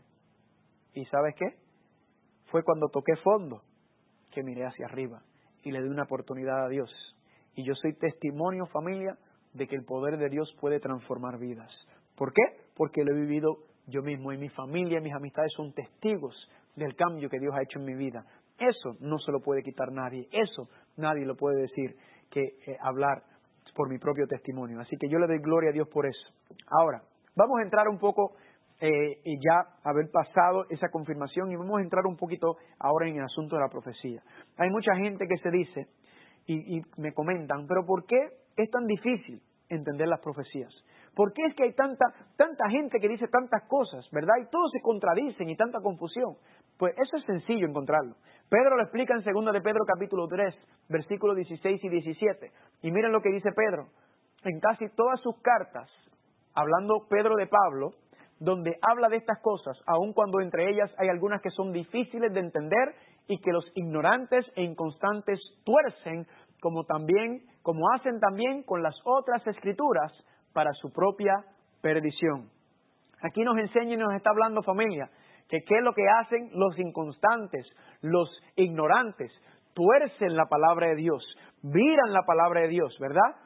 ¿Y sabes qué? Fue cuando toqué fondo que miré hacia arriba y le di una oportunidad a Dios. Y yo soy testimonio, familia, de que el poder de Dios puede transformar vidas. ¿Por qué? Porque lo he vivido yo mismo, y mi familia y mis amistades son testigos del cambio que Dios ha hecho en mi vida. Eso no se lo puede quitar nadie. Eso nadie lo puede decir, que eh, hablar por mi propio testimonio. Así que yo le doy gloria a Dios por eso. Ahora, vamos a entrar un poco, eh, y ya haber pasado esa confirmación, y vamos a entrar un poquito ahora en el asunto de la profecía. Hay mucha gente que se dice, y, y me comentan, pero ¿por qué es tan difícil entender las profecías? ¿Por qué es que hay tanta, tanta gente que dice tantas cosas, verdad? Y todos se contradicen y tanta confusión. Pues eso es sencillo encontrarlo. Pedro lo explica en segunda de Pedro capítulo tres, versículos dieciséis y diecisiete. Y miren lo que dice Pedro. En casi todas sus cartas, hablando Pedro de Pablo, donde habla de estas cosas, aun cuando entre ellas hay algunas que son difíciles de entender y que los ignorantes e inconstantes tuercen, como también, como hacen también con las otras escrituras, para su propia perdición. Aquí nos enseña y nos está hablando, familia, que qué es lo que hacen los inconstantes, los ignorantes, tuercen la palabra de Dios, viran la palabra de Dios, ¿verdad?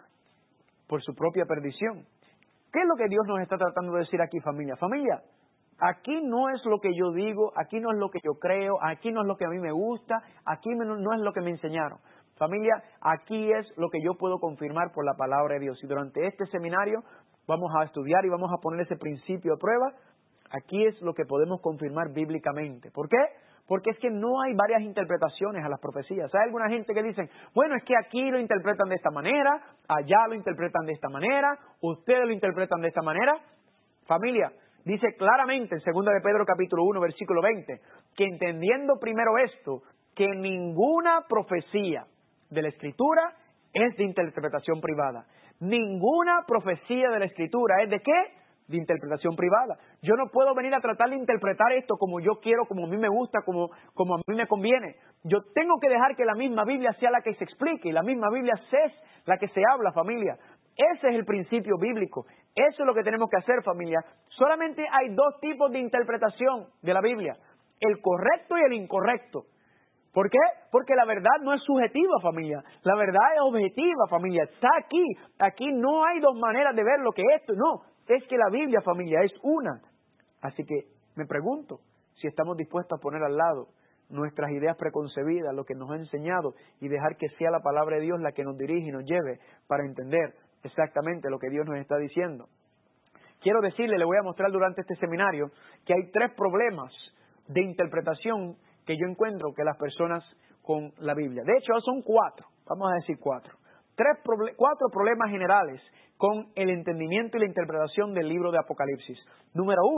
Por su propia perdición. ¿Qué es lo que Dios nos está tratando de decir aquí, familia? Familia, aquí no es lo que yo digo, aquí no es lo que yo creo, aquí no es lo que a mí me gusta, aquí no es lo que me enseñaron. Familia, aquí es lo que yo puedo confirmar por la palabra de Dios. Y durante este seminario vamos a estudiar y vamos a poner ese principio a prueba. Aquí es lo que podemos confirmar bíblicamente. ¿Por qué? Porque es que no hay varias interpretaciones a las profecías. Hay alguna gente que dicen, bueno, es que aquí lo interpretan de esta manera, allá lo interpretan de esta manera, ustedes lo interpretan de esta manera. Familia, dice claramente en segunda de Pedro capítulo uno, versículo veinte, que entendiendo primero esto, que ninguna profecía de la Escritura es de interpretación privada. Ninguna profecía de la Escritura es de ¿qué? De interpretación privada. Yo no puedo venir a tratar de interpretar esto como yo quiero, como a mí me gusta, como, como a mí me conviene. Yo tengo que dejar que la misma Biblia sea la que se explique, y la misma Biblia es la que se habla, familia. Ese es el principio bíblico. Eso es lo que tenemos que hacer, familia. Solamente hay dos tipos de interpretación de la Biblia: el correcto y el incorrecto. ¿Por qué? Porque la verdad no es subjetiva, familia. La verdad es objetiva, familia. Está aquí. Aquí no hay dos maneras de ver lo que es esto. No, es que la Biblia, familia, es una. Así que me pregunto si estamos dispuestos a poner al lado nuestras ideas preconcebidas, lo que nos ha enseñado, y dejar que sea la palabra de Dios la que nos dirige y nos lleve para entender exactamente lo que Dios nos está diciendo. Quiero decirle, le voy a mostrar durante este seminario, que hay tres problemas de interpretación que yo encuentro que las personas con la Biblia. De hecho, son cuatro, vamos a decir cuatro. Tres proble- cuatro problemas generales con el entendimiento y la interpretación del libro de Apocalipsis. Número uno,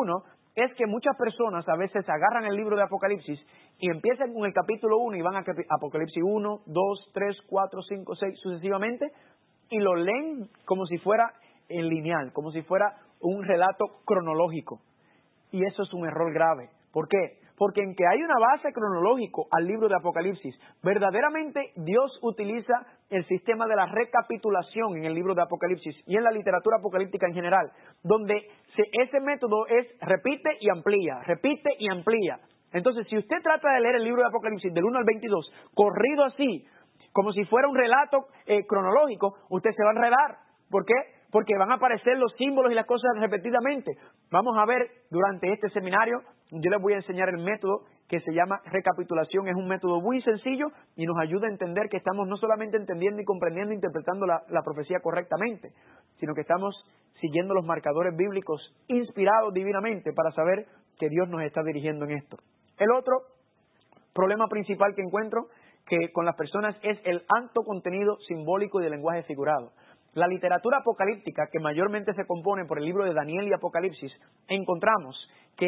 es que muchas personas a veces agarran el libro de Apocalipsis y empiezan con el capítulo uno y van a Apocalipsis uno, dos, tres, cuatro, cinco, seis, sucesivamente, y lo leen como si fuera en lineal, como si fuera un relato cronológico. Y eso es un error grave. ¿Por qué? Porque en que hay una base cronológico al libro de Apocalipsis, verdaderamente Dios utiliza el sistema de la recapitulación en el libro de Apocalipsis y en la literatura apocalíptica en general, donde se, ese método es repite y amplía, repite y amplía. Entonces, si usted trata de leer el libro de Apocalipsis del uno al veintidós, corrido así, como si fuera un relato eh, cronológico, usted se va a enredar. ¿Por qué? Porque van a aparecer los símbolos y las cosas repetidamente. Vamos a ver durante este seminario, yo les voy a enseñar el método que se llama recapitulación. Es un método muy sencillo y nos ayuda a entender que estamos no solamente entendiendo y comprendiendo e interpretando la, la profecía correctamente, sino que estamos siguiendo los marcadores bíblicos inspirados divinamente para saber que Dios nos está dirigiendo en esto. El otro problema principal que encuentro que con las personas es el alto contenido simbólico y de lenguaje figurado. La literatura apocalíptica, que mayormente se compone por el libro de Daniel y Apocalipsis, encontramos que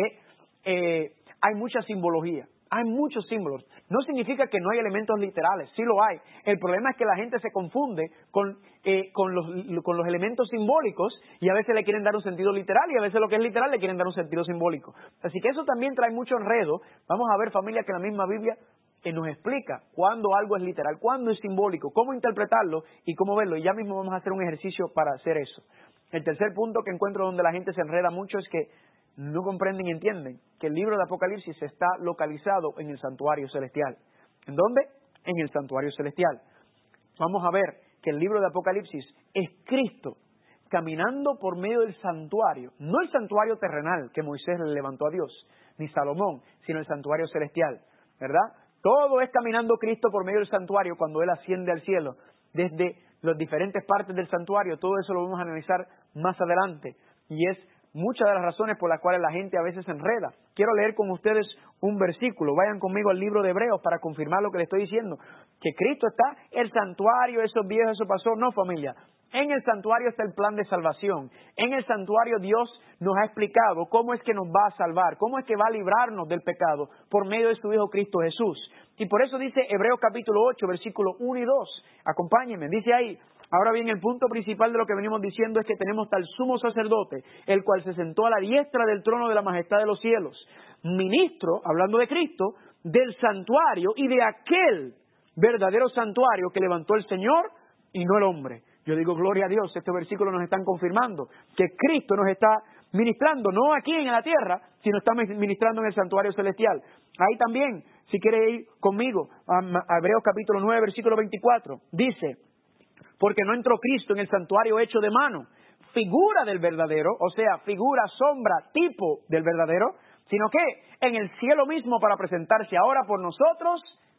eh, hay mucha simbología, hay muchos símbolos. No significa que no hay elementos literales, sí lo hay. El problema es que la gente se confunde con, eh, con, los, con los elementos simbólicos y a veces le quieren dar un sentido literal y a veces lo que es literal le quieren dar un sentido simbólico. Así que eso también trae mucho enredo. Vamos a ver, familia, que la misma Biblia que nos explica cuándo algo es literal, cuándo es simbólico, cómo interpretarlo y cómo verlo. Y ya mismo vamos a hacer un ejercicio para hacer eso. El tercer punto que encuentro donde la gente se enreda mucho es que no comprenden y entienden que el libro de Apocalipsis está localizado en el santuario celestial. ¿En dónde? En el santuario celestial. Vamos a ver que el libro de Apocalipsis es Cristo caminando por medio del santuario, no el santuario terrenal que Moisés le levantó a Dios, ni Salomón, sino el santuario celestial, ¿verdad? Todo es caminando Cristo por medio del santuario cuando Él asciende al cielo. Desde las diferentes partes del santuario, todo eso lo vamos a analizar más adelante. Y es muchas de las razones por las cuales la gente a veces se enreda. Quiero leer con ustedes un versículo. Vayan conmigo al libro de Hebreos para confirmar lo que les estoy diciendo. Que Cristo está, el santuario, esos viejos, eso pasó. No, familia. En el santuario está el plan de salvación. En el santuario Dios nos ha explicado cómo es que nos va a salvar, cómo es que va a librarnos del pecado por medio de su Hijo Cristo Jesús. Y por eso dice Hebreos capítulo ocho, versículos uno y dos. Acompáñenme, dice ahí. Ahora bien, el punto principal de lo que venimos diciendo es que tenemos tal sumo sacerdote, el cual se sentó a la diestra del trono de la majestad de los cielos, ministro, hablando de Cristo, del santuario y de aquel verdadero santuario que levantó el Señor y no el hombre. Yo digo, gloria a Dios, estos versículos nos están confirmando que Cristo nos está ministrando, no aquí en la tierra, sino está ministrando en el santuario celestial. Ahí también, si quiere ir conmigo, a Hebreos capítulo nueve, versículo veinticuatro, dice, porque no entró Cristo en el santuario hecho de mano, figura del verdadero, o sea, figura, sombra, tipo del verdadero, sino que en el cielo mismo para presentarse ahora por nosotros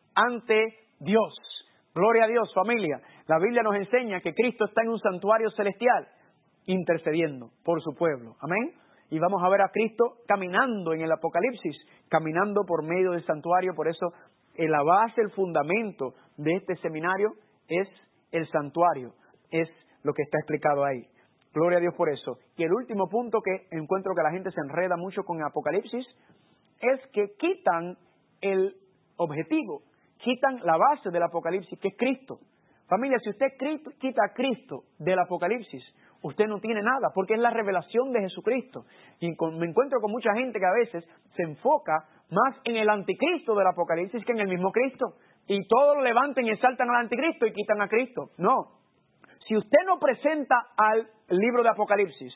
ante Dios. Gloria a Dios, familia. La Biblia nos enseña que Cristo está en un santuario celestial intercediendo por su pueblo. Amén. Y vamos a ver a Cristo caminando en el Apocalipsis, caminando por medio del santuario. Por eso, en la base, el fundamento de este seminario es el santuario. Es lo que está explicado ahí. Gloria a Dios por eso. Y el último punto que encuentro que la gente se enreda mucho con el Apocalipsis es que quitan el objetivo, quitan la base del Apocalipsis, que es Cristo. Familia, si usted quita a Cristo del Apocalipsis, usted no tiene nada, porque es la revelación de Jesucristo. Y con, me encuentro con mucha gente que a veces se enfoca más en el anticristo del Apocalipsis que en el mismo Cristo. Y todos lo levantan y exaltan al anticristo y quitan a Cristo. No. Si usted no presenta al libro de Apocalipsis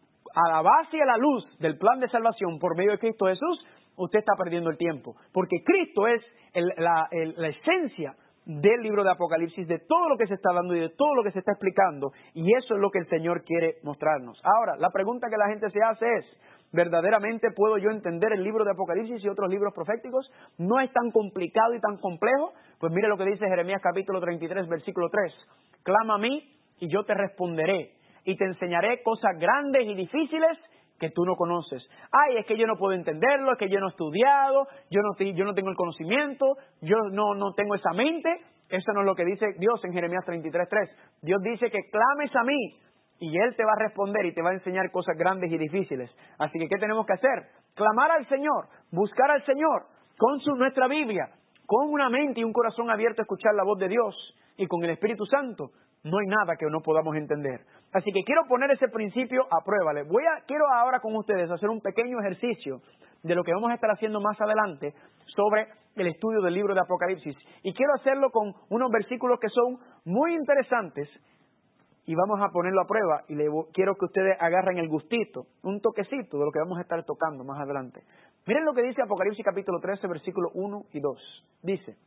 a la base y a la luz del plan de salvación por medio de Cristo Jesús, usted está perdiendo el tiempo. Porque Cristo es el, la, el, la esencia del libro de Apocalipsis, de todo lo que se está dando y de todo lo que se está explicando, y eso es lo que el Señor quiere mostrarnos. Ahora, la pregunta que la gente se hace es, ¿verdaderamente puedo yo entender el libro de Apocalipsis y otros libros proféticos? ¿No es tan complicado y tan complejo? Pues mire lo que dice Jeremías capítulo treinta y tres, versículo tres. Clama a mí y yo te responderé, y te enseñaré cosas grandes y difíciles que tú no conoces. Ay, es que yo no puedo entenderlo, es que yo no he estudiado, yo no, yo no tengo el conocimiento, yo no, no tengo esa mente. Eso no es lo que dice Dios en Jeremías treinta y tres, tres. Dios dice que clames a mí y Él te va a responder y te va a enseñar cosas grandes y difíciles. Así que, ¿qué tenemos que hacer? Clamar al Señor, buscar al Señor, con su, nuestra Biblia, con una mente y un corazón abierto a escuchar la voz de Dios, y con el Espíritu Santo, no hay nada que no podamos entender. Así que quiero poner ese principio a prueba. Les voy a, quiero ahora con ustedes hacer un pequeño ejercicio de lo que vamos a estar haciendo más adelante sobre el estudio del libro de Apocalipsis. Y quiero hacerlo con unos versículos que son muy interesantes, y vamos a ponerlo a prueba, y le, quiero que ustedes agarren el gustito, un toquecito de lo que vamos a estar tocando más adelante. Miren lo que dice Apocalipsis capítulo trece, versículos uno y dos. Dice: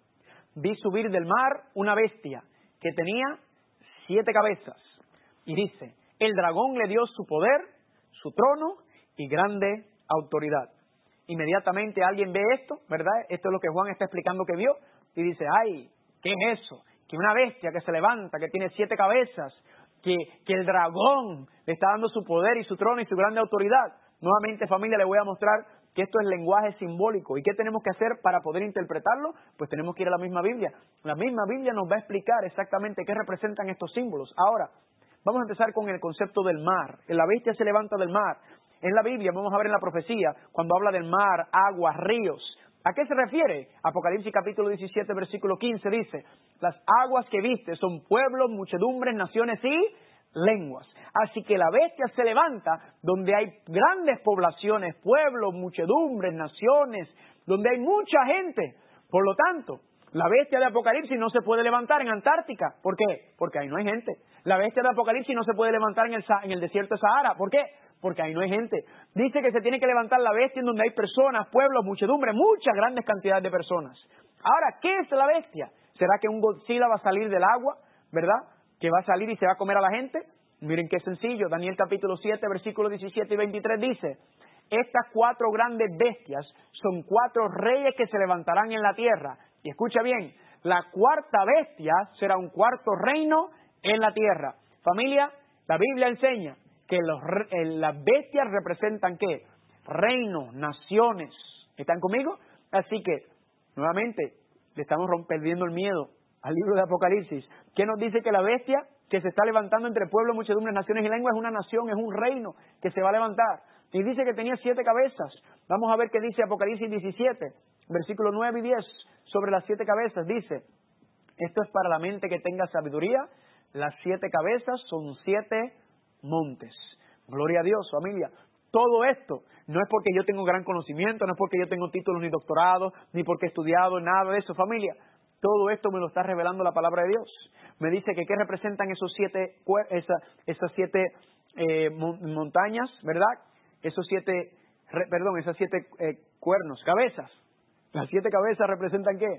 vi subir del mar una bestia que tenía siete cabezas. Y dice: el dragón le dio su poder, su trono y grande autoridad. Inmediatamente alguien ve esto, ¿verdad? Esto es lo que Juan está explicando que vio, y dice: ¡ay! ¿Qué es eso? Que una bestia que se levanta, que tiene siete cabezas, que, que el dragón le está dando su poder y su trono y su grande autoridad. Nuevamente, familia, le voy a mostrar que esto es lenguaje simbólico. ¿Y qué tenemos que hacer para poder interpretarlo? Pues tenemos que ir a la misma Biblia. La misma Biblia nos va a explicar exactamente qué representan estos símbolos. Ahora, vamos a empezar con el concepto del mar. La bestia se levanta del mar. En la Biblia, vamos a ver en la profecía, cuando habla del mar, aguas, ríos. ¿A qué se refiere? Apocalipsis capítulo diecisiete, versículo quince dice: las aguas que viste son pueblos, muchedumbres, naciones y lenguas. Así que la bestia se levanta donde hay grandes poblaciones, pueblos, muchedumbres, naciones, donde hay mucha gente. Por lo tanto, la bestia de Apocalipsis no se puede levantar en Antártica. ¿Por qué? Porque ahí no hay gente. La bestia de Apocalipsis no se puede levantar en el, en el desierto de Sahara. ¿Por qué? Porque ahí no hay gente. Dice que se tiene que levantar la bestia en donde hay personas, pueblos, muchedumbre, muchas grandes cantidades de personas. Ahora, ¿qué es la bestia? ¿Será que un Godzilla va a salir del agua, verdad? ¿Que va a salir y se va a comer a la gente? Miren qué sencillo. Daniel capítulo siete, versículos diecisiete y veintitrés dice: estas cuatro grandes bestias son cuatro reyes que se levantarán en la tierra. Y escucha bien, la cuarta bestia será un cuarto reino en la tierra. Familia, la Biblia enseña que los, eh, las bestias representan ¿qué? Reinos, naciones. ¿Están conmigo? Así que, nuevamente, le estamos perdiendo el miedo al libro de Apocalipsis. ¿Qué nos dice? Que la bestia que se está levantando entre pueblos, muchedumbres, naciones y lenguas es una nación, es un reino que se va a levantar. Y dice que tenía siete cabezas. Vamos a ver qué dice Apocalipsis diecisiete, versículos nueve y diez, sobre las siete cabezas. Dice: esto es para la mente que tenga sabiduría. Las siete cabezas son siete montes. Gloria a Dios, familia. Todo esto no es porque yo tengo gran conocimiento, no es porque yo tengo títulos ni doctorados, ni porque he estudiado, nada de eso, familia. Todo esto me lo está revelando la palabra de Dios. Me dice que qué representan esos siete, esa, esas siete eh, montañas, ¿verdad? Esos siete, re, perdón, esas siete eh, cuernos, cabezas. Las siete cabezas representan ¿qué?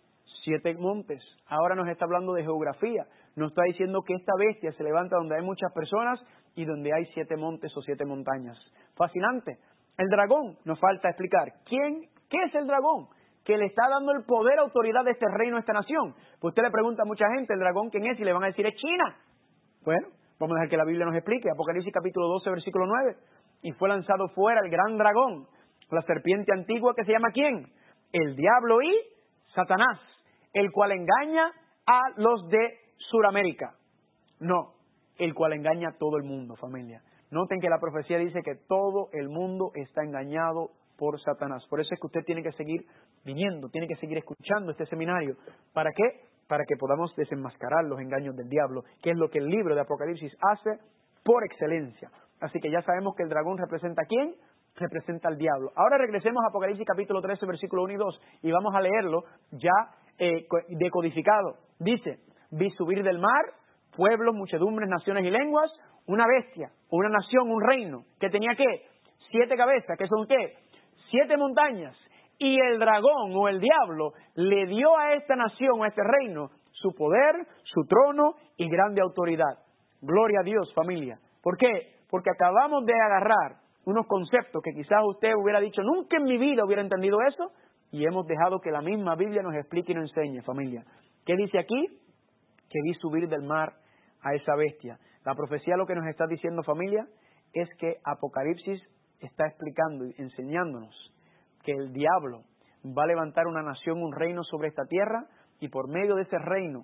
Siete montes. Ahora nos está hablando de geografía. Nos está diciendo que esta bestia se levanta donde hay muchas personas y donde hay siete montes o siete montañas. Fascinante. El dragón, nos falta explicar. ¿Quién? ¿Qué es el dragón? Que le está dando el poder, autoridad de este reino, a esta nación. Pues usted le pregunta a mucha gente, ¿el dragón quién es? Y le van a decir, es China. Bueno, vamos a dejar que la Biblia nos explique. Apocalipsis capítulo doce, versículo nueve. Y fue lanzado fuera el gran dragón, la serpiente antigua que se llama ¿quién? El diablo y Satanás, el cual engaña a los de Sudamérica. No, el cual engaña a todo el mundo, familia. Noten que la profecía dice que todo el mundo está engañado por Satanás. Por eso es que usted tiene que seguir viniendo, tiene que seguir escuchando este seminario. ¿Para qué? Para que podamos desenmascarar los engaños del diablo, que es lo que el libro de Apocalipsis hace por excelencia. Así que ya sabemos que el dragón representa ¿a quién? Representa al diablo. Ahora regresemos a Apocalipsis capítulo trece, versículo uno y dos, y vamos a leerlo ya eh, decodificado. Dice: vi subir del mar pueblos, muchedumbres, naciones y lenguas, una bestia, una nación, un reino, que tenía ¿qué? Siete cabezas, ¿que son qué? Siete montañas. Y el dragón o el diablo le dio a esta nación, a este reino, su poder, su trono y grande autoridad. Gloria a Dios, familia. ¿Por qué? Porque acabamos de agarrar unos conceptos que quizás usted hubiera dicho, nunca en mi vida hubiera entendido eso, y hemos dejado que la misma Biblia nos explique y nos enseñe, familia. ¿Qué dice aquí? Que vi subir del mar a esa bestia. La profecía lo que nos está diciendo, familia, es que Apocalipsis está explicando y enseñándonos que el diablo va a levantar una nación, un reino sobre esta tierra, y por medio de ese reino,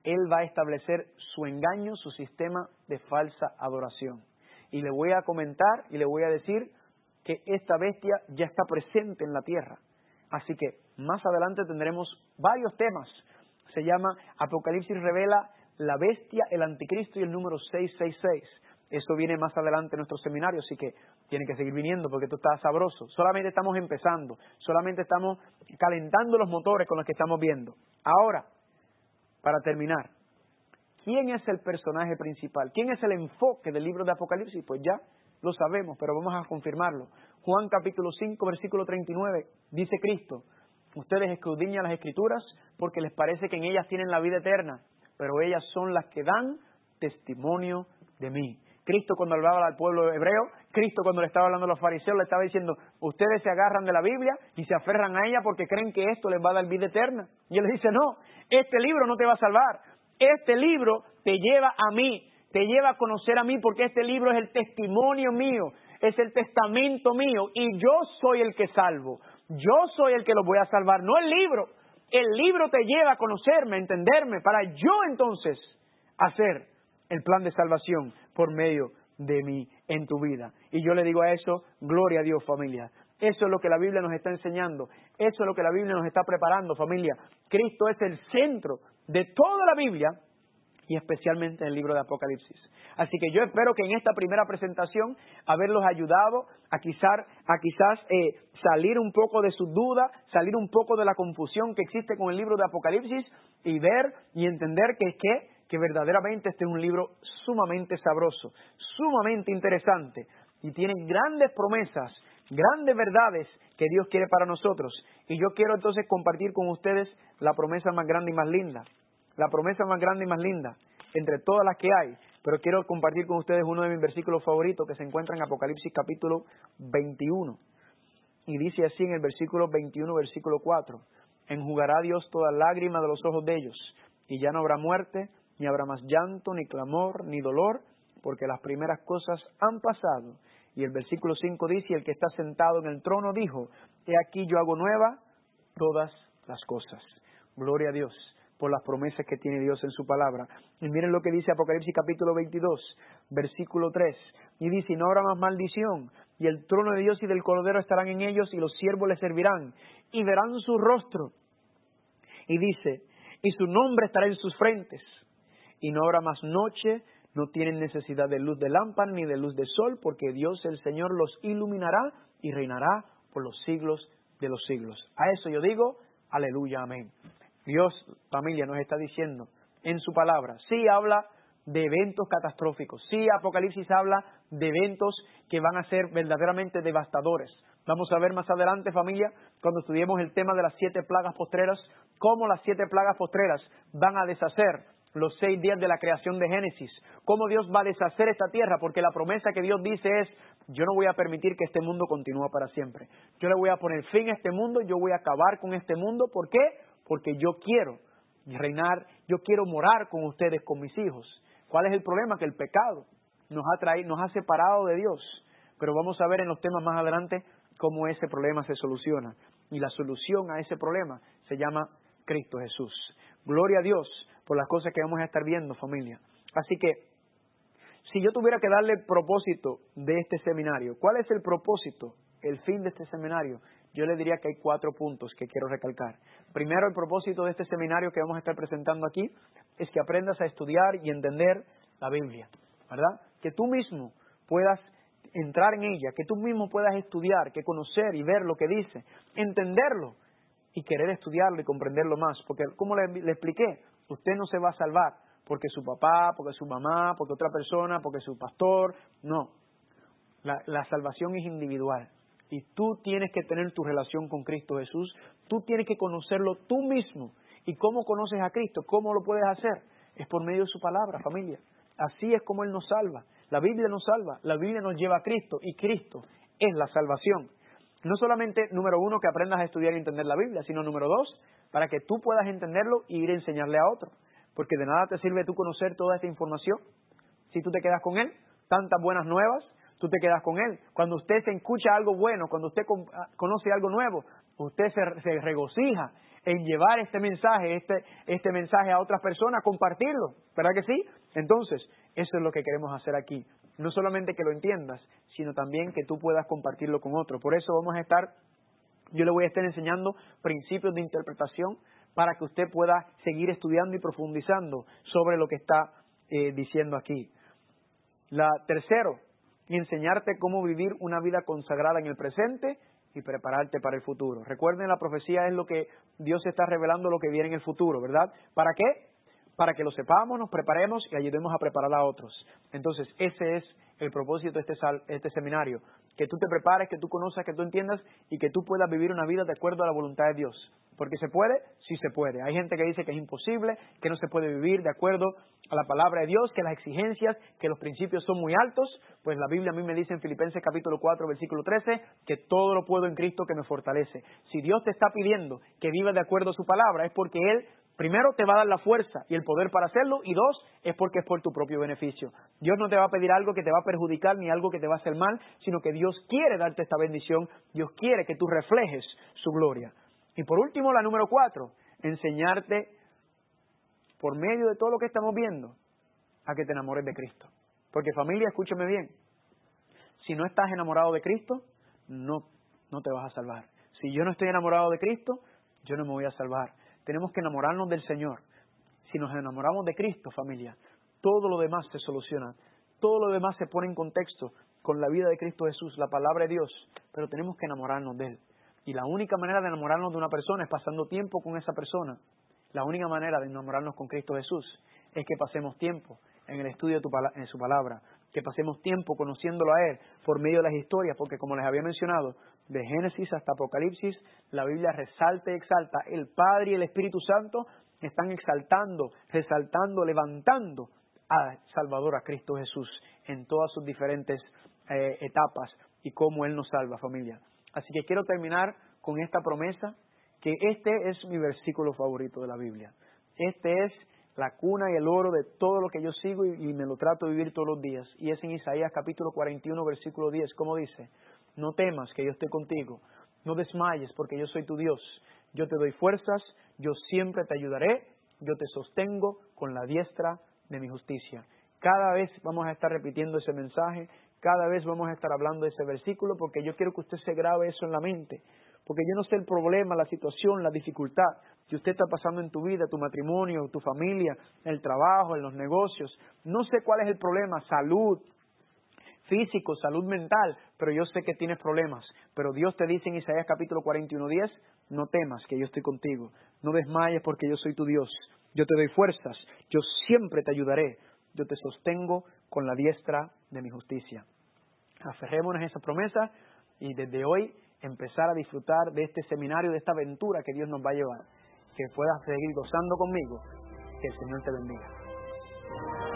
Él va a establecer su engaño, su sistema de falsa adoración. Y le voy a comentar y le voy a decir que esta bestia ya está presente en la tierra. Así que más adelante tendremos varios temas. Se llama Apocalipsis revela la bestia, el anticristo y el número seiscientos sesenta y seis. Eso viene más adelante en nuestro seminario, así que tiene que seguir viniendo porque esto está sabroso. Solamente estamos empezando, solamente estamos calentando los motores con los que estamos viendo. Ahora, para terminar, ¿quién es el personaje principal? ¿Quién es el enfoque del libro de Apocalipsis? Pues ya lo sabemos, pero vamos a confirmarlo. Juan capítulo cinco, versículo treinta y nueve, dice Cristo: ustedes escudriñan las Escrituras porque les parece que en ellas tienen la vida eterna, pero ellas son las que dan testimonio de mí. Cristo, cuando hablaba al pueblo hebreo, Cristo cuando le estaba hablando a los fariseos, le estaba diciendo: ustedes se agarran de la Biblia y se aferran a ella porque creen que esto les va a dar vida eterna. Y él les dice: no, este libro no te va a salvar. Este libro te lleva a mí, te lleva a conocer a mí, porque este libro es el testimonio mío, es el testamento mío, y yo soy el que salvo. Yo soy el que los voy a salvar, no el libro. El libro te lleva a conocerme, a entenderme, para yo entonces hacer el plan de salvación por medio de mí en tu vida. Y yo le digo a eso: gloria a Dios, familia. Eso es lo que la Biblia nos está enseñando. Eso es lo que la Biblia nos está preparando, familia. Cristo es el centro de toda la Biblia y especialmente en el libro de Apocalipsis. Así que yo espero que en esta primera presentación haberlos ayudado a quizás, a quizás eh, salir un poco de sus dudas, salir un poco de la confusión que existe con el libro de Apocalipsis y ver y entender que es que, que verdaderamente este es un libro sumamente sabroso, sumamente interesante y tiene grandes promesas, grandes verdades que Dios quiere para nosotros. Y yo quiero entonces compartir con ustedes la promesa más grande y más linda. La promesa más grande y más linda entre todas las que hay. Pero quiero compartir con ustedes uno de mis versículos favoritos que se encuentra en Apocalipsis capítulo veintiuno. Y dice así en el versículo veintiuno, versículo cuatro. Enjugará Dios toda lágrima de los ojos de ellos. Y ya no habrá muerte, ni habrá más llanto, ni clamor, ni dolor, porque las primeras cosas han pasado. Y el versículo cinco dice: el que está sentado en el trono dijo: he aquí yo hago nueva todas las cosas. Gloria a Dios por las promesas que tiene Dios en su palabra. Y miren lo que dice Apocalipsis capítulo veintidós, versículo tres. Y dice: y no habrá más maldición, y el trono de Dios y del Cordero estarán en ellos, y los siervos les servirán, y verán su rostro. Y dice: y su nombre estará en sus frentes. Y no habrá más noche, no tienen necesidad de luz de lámpara ni de luz de sol, porque Dios el Señor los iluminará y reinará por los siglos de los siglos. A eso yo digo: aleluya, amén. Dios, familia, nos está diciendo en su palabra, sí habla de eventos catastróficos, sí Apocalipsis habla de eventos que van a ser verdaderamente devastadores. Vamos a ver más adelante, familia, cuando estudiemos el tema de las siete plagas postreras, cómo las siete plagas postreras van a deshacer los seis días de la creación de Génesis, cómo Dios va a deshacer esta tierra, porque la promesa que Dios dice es: yo no voy a permitir que este mundo continúe para siempre. Yo le voy a poner fin a este mundo, yo voy a acabar con este mundo. ¿Por qué? Porque yo quiero reinar, yo quiero morar con ustedes, con mis hijos. ¿Cuál es el problema? Que el pecado nos ha traído, nos ha separado de Dios. Pero vamos a ver en los temas más adelante cómo ese problema se soluciona. Y la solución a ese problema se llama Cristo Jesús. Gloria a Dios por las cosas que vamos a estar viendo, familia. Así que, si yo tuviera que darle el propósito de este seminario, ¿cuál es el propósito, el fin de este seminario? Yo le diría que hay cuatro puntos que quiero recalcar. Primero, el propósito de este seminario que vamos a estar presentando aquí es que aprendas a estudiar y entender la Biblia, ¿verdad? Que tú mismo puedas entrar en ella, que tú mismo puedas estudiar, que conocer y ver lo que dice, entenderlo y querer estudiarlo y comprenderlo más. Porque, como le, le expliqué, usted no se va a salvar porque su papá, porque su mamá, porque otra persona, porque su pastor. No, la, la salvación es individual. Y tú tienes que tener tu relación con Cristo Jesús. Tú tienes que conocerlo tú mismo. ¿Y cómo conoces a Cristo? ¿Cómo lo puedes hacer? Es por medio de su palabra, familia. Así es como Él nos salva. La Biblia nos salva. La Biblia nos lleva a Cristo. Y Cristo es la salvación. No solamente, número uno, que aprendas a estudiar y entender la Biblia, sino número dos, para que tú puedas entenderlo y ir a enseñarle a otro. Porque de nada te sirve tú conocer toda esta información si tú te quedas con Él. Tantas buenas nuevas, tú te quedas con Él. Cuando usted se escucha algo bueno, cuando usted conoce algo nuevo, usted se, se regocija en llevar este mensaje, este, este mensaje a otras personas, compartirlo, ¿verdad que sí? Entonces, eso es lo que queremos hacer aquí. No solamente que lo entiendas, sino también que tú puedas compartirlo con otros. Por eso vamos a estar, yo le voy a estar enseñando principios de interpretación para que usted pueda seguir estudiando y profundizando sobre lo que está eh, diciendo aquí. La tercero, enseñarte cómo vivir una vida consagrada en el presente y prepararte para el futuro. Recuerden, la profecía es lo que Dios está revelando, lo que viene en el futuro, ¿verdad? ¿Para qué? Para que lo sepamos, nos preparemos y ayudemos a preparar a otros. Entonces, ese es el propósito de este, sal, este seminario. Que tú te prepares, que tú conozcas, que tú entiendas y que tú puedas vivir una vida de acuerdo a la voluntad de Dios. Porque se puede, sí se puede. Hay gente que dice que es imposible, que no se puede vivir de acuerdo a la palabra de Dios, que las exigencias, que los principios son muy altos. Pues la Biblia a mí me dice en Filipenses capítulo cuatro, versículo trece, que todo lo puedo en Cristo que me fortalece. Si Dios te está pidiendo que vivas de acuerdo a su palabra, es porque Él primero te va a dar la fuerza y el poder para hacerlo, y dos, es porque es por tu propio beneficio. Dios no te va a pedir algo que te va a perjudicar ni algo que te va a hacer mal, sino que Dios quiere darte esta bendición, Dios quiere que tú reflejes su gloria. Y por último, la número cuatro, enseñarte por medio de todo lo que estamos viendo a que te enamores de Cristo. Porque familia, escúchame bien, si no estás enamorado de Cristo, no, no te vas a salvar. Si yo no estoy enamorado de Cristo, yo no me voy a salvar. Tenemos que enamorarnos del Señor. Si nos enamoramos de Cristo, familia, todo lo demás se soluciona. Todo lo demás se pone en contexto con la vida de Cristo Jesús, la palabra de Dios. Pero tenemos que enamorarnos de Él. Y la única manera de enamorarnos de una persona es pasando tiempo con esa persona. La única manera de enamorarnos con Cristo Jesús es que pasemos tiempo en el estudio de, tu, en su palabra, que pasemos tiempo conociéndolo a Él por medio de las historias, porque como les había mencionado, de Génesis hasta Apocalipsis, la Biblia resalta y exalta. El Padre y el Espíritu Santo están exaltando, resaltando, levantando a Salvador, a Cristo Jesús, en todas sus diferentes eh, etapas y cómo Él nos salva, familia. Así que quiero terminar con esta promesa, que este es mi versículo favorito de la Biblia. Este es la cuna y el oro de todo lo que yo sigo y, y me lo trato de vivir todos los días. Y es en Isaías capítulo cuarenta y uno, versículo diez, como dice: no temas, que yo estoy contigo, no desmayes, porque yo soy tu Dios. Yo te doy fuerzas, yo siempre te ayudaré, yo te sostengo con la diestra de mi justicia. Cada vez vamos a estar repitiendo ese mensaje, cada vez vamos a estar hablando de ese versículo, porque yo quiero que usted se grabe eso en la mente. Porque yo no sé el problema, la situación, la dificultad que usted está pasando en tu vida, tu matrimonio, tu familia, en el trabajo, en los negocios. No sé cuál es el problema, salud, físico, salud mental, pero yo sé que tienes problemas. Pero Dios te dice en Isaías capítulo cuarenta y uno, diez, no temas, que yo estoy contigo. No desmayes, porque yo soy tu Dios. Yo te doy fuerzas, yo siempre te ayudaré. Yo te sostengo con la diestra de mi justicia. Aferrémonos a esa promesa y desde hoy empezar a disfrutar de este seminario, de esta aventura que Dios nos va a llevar. Que puedas seguir gozando conmigo. Que el Señor te bendiga.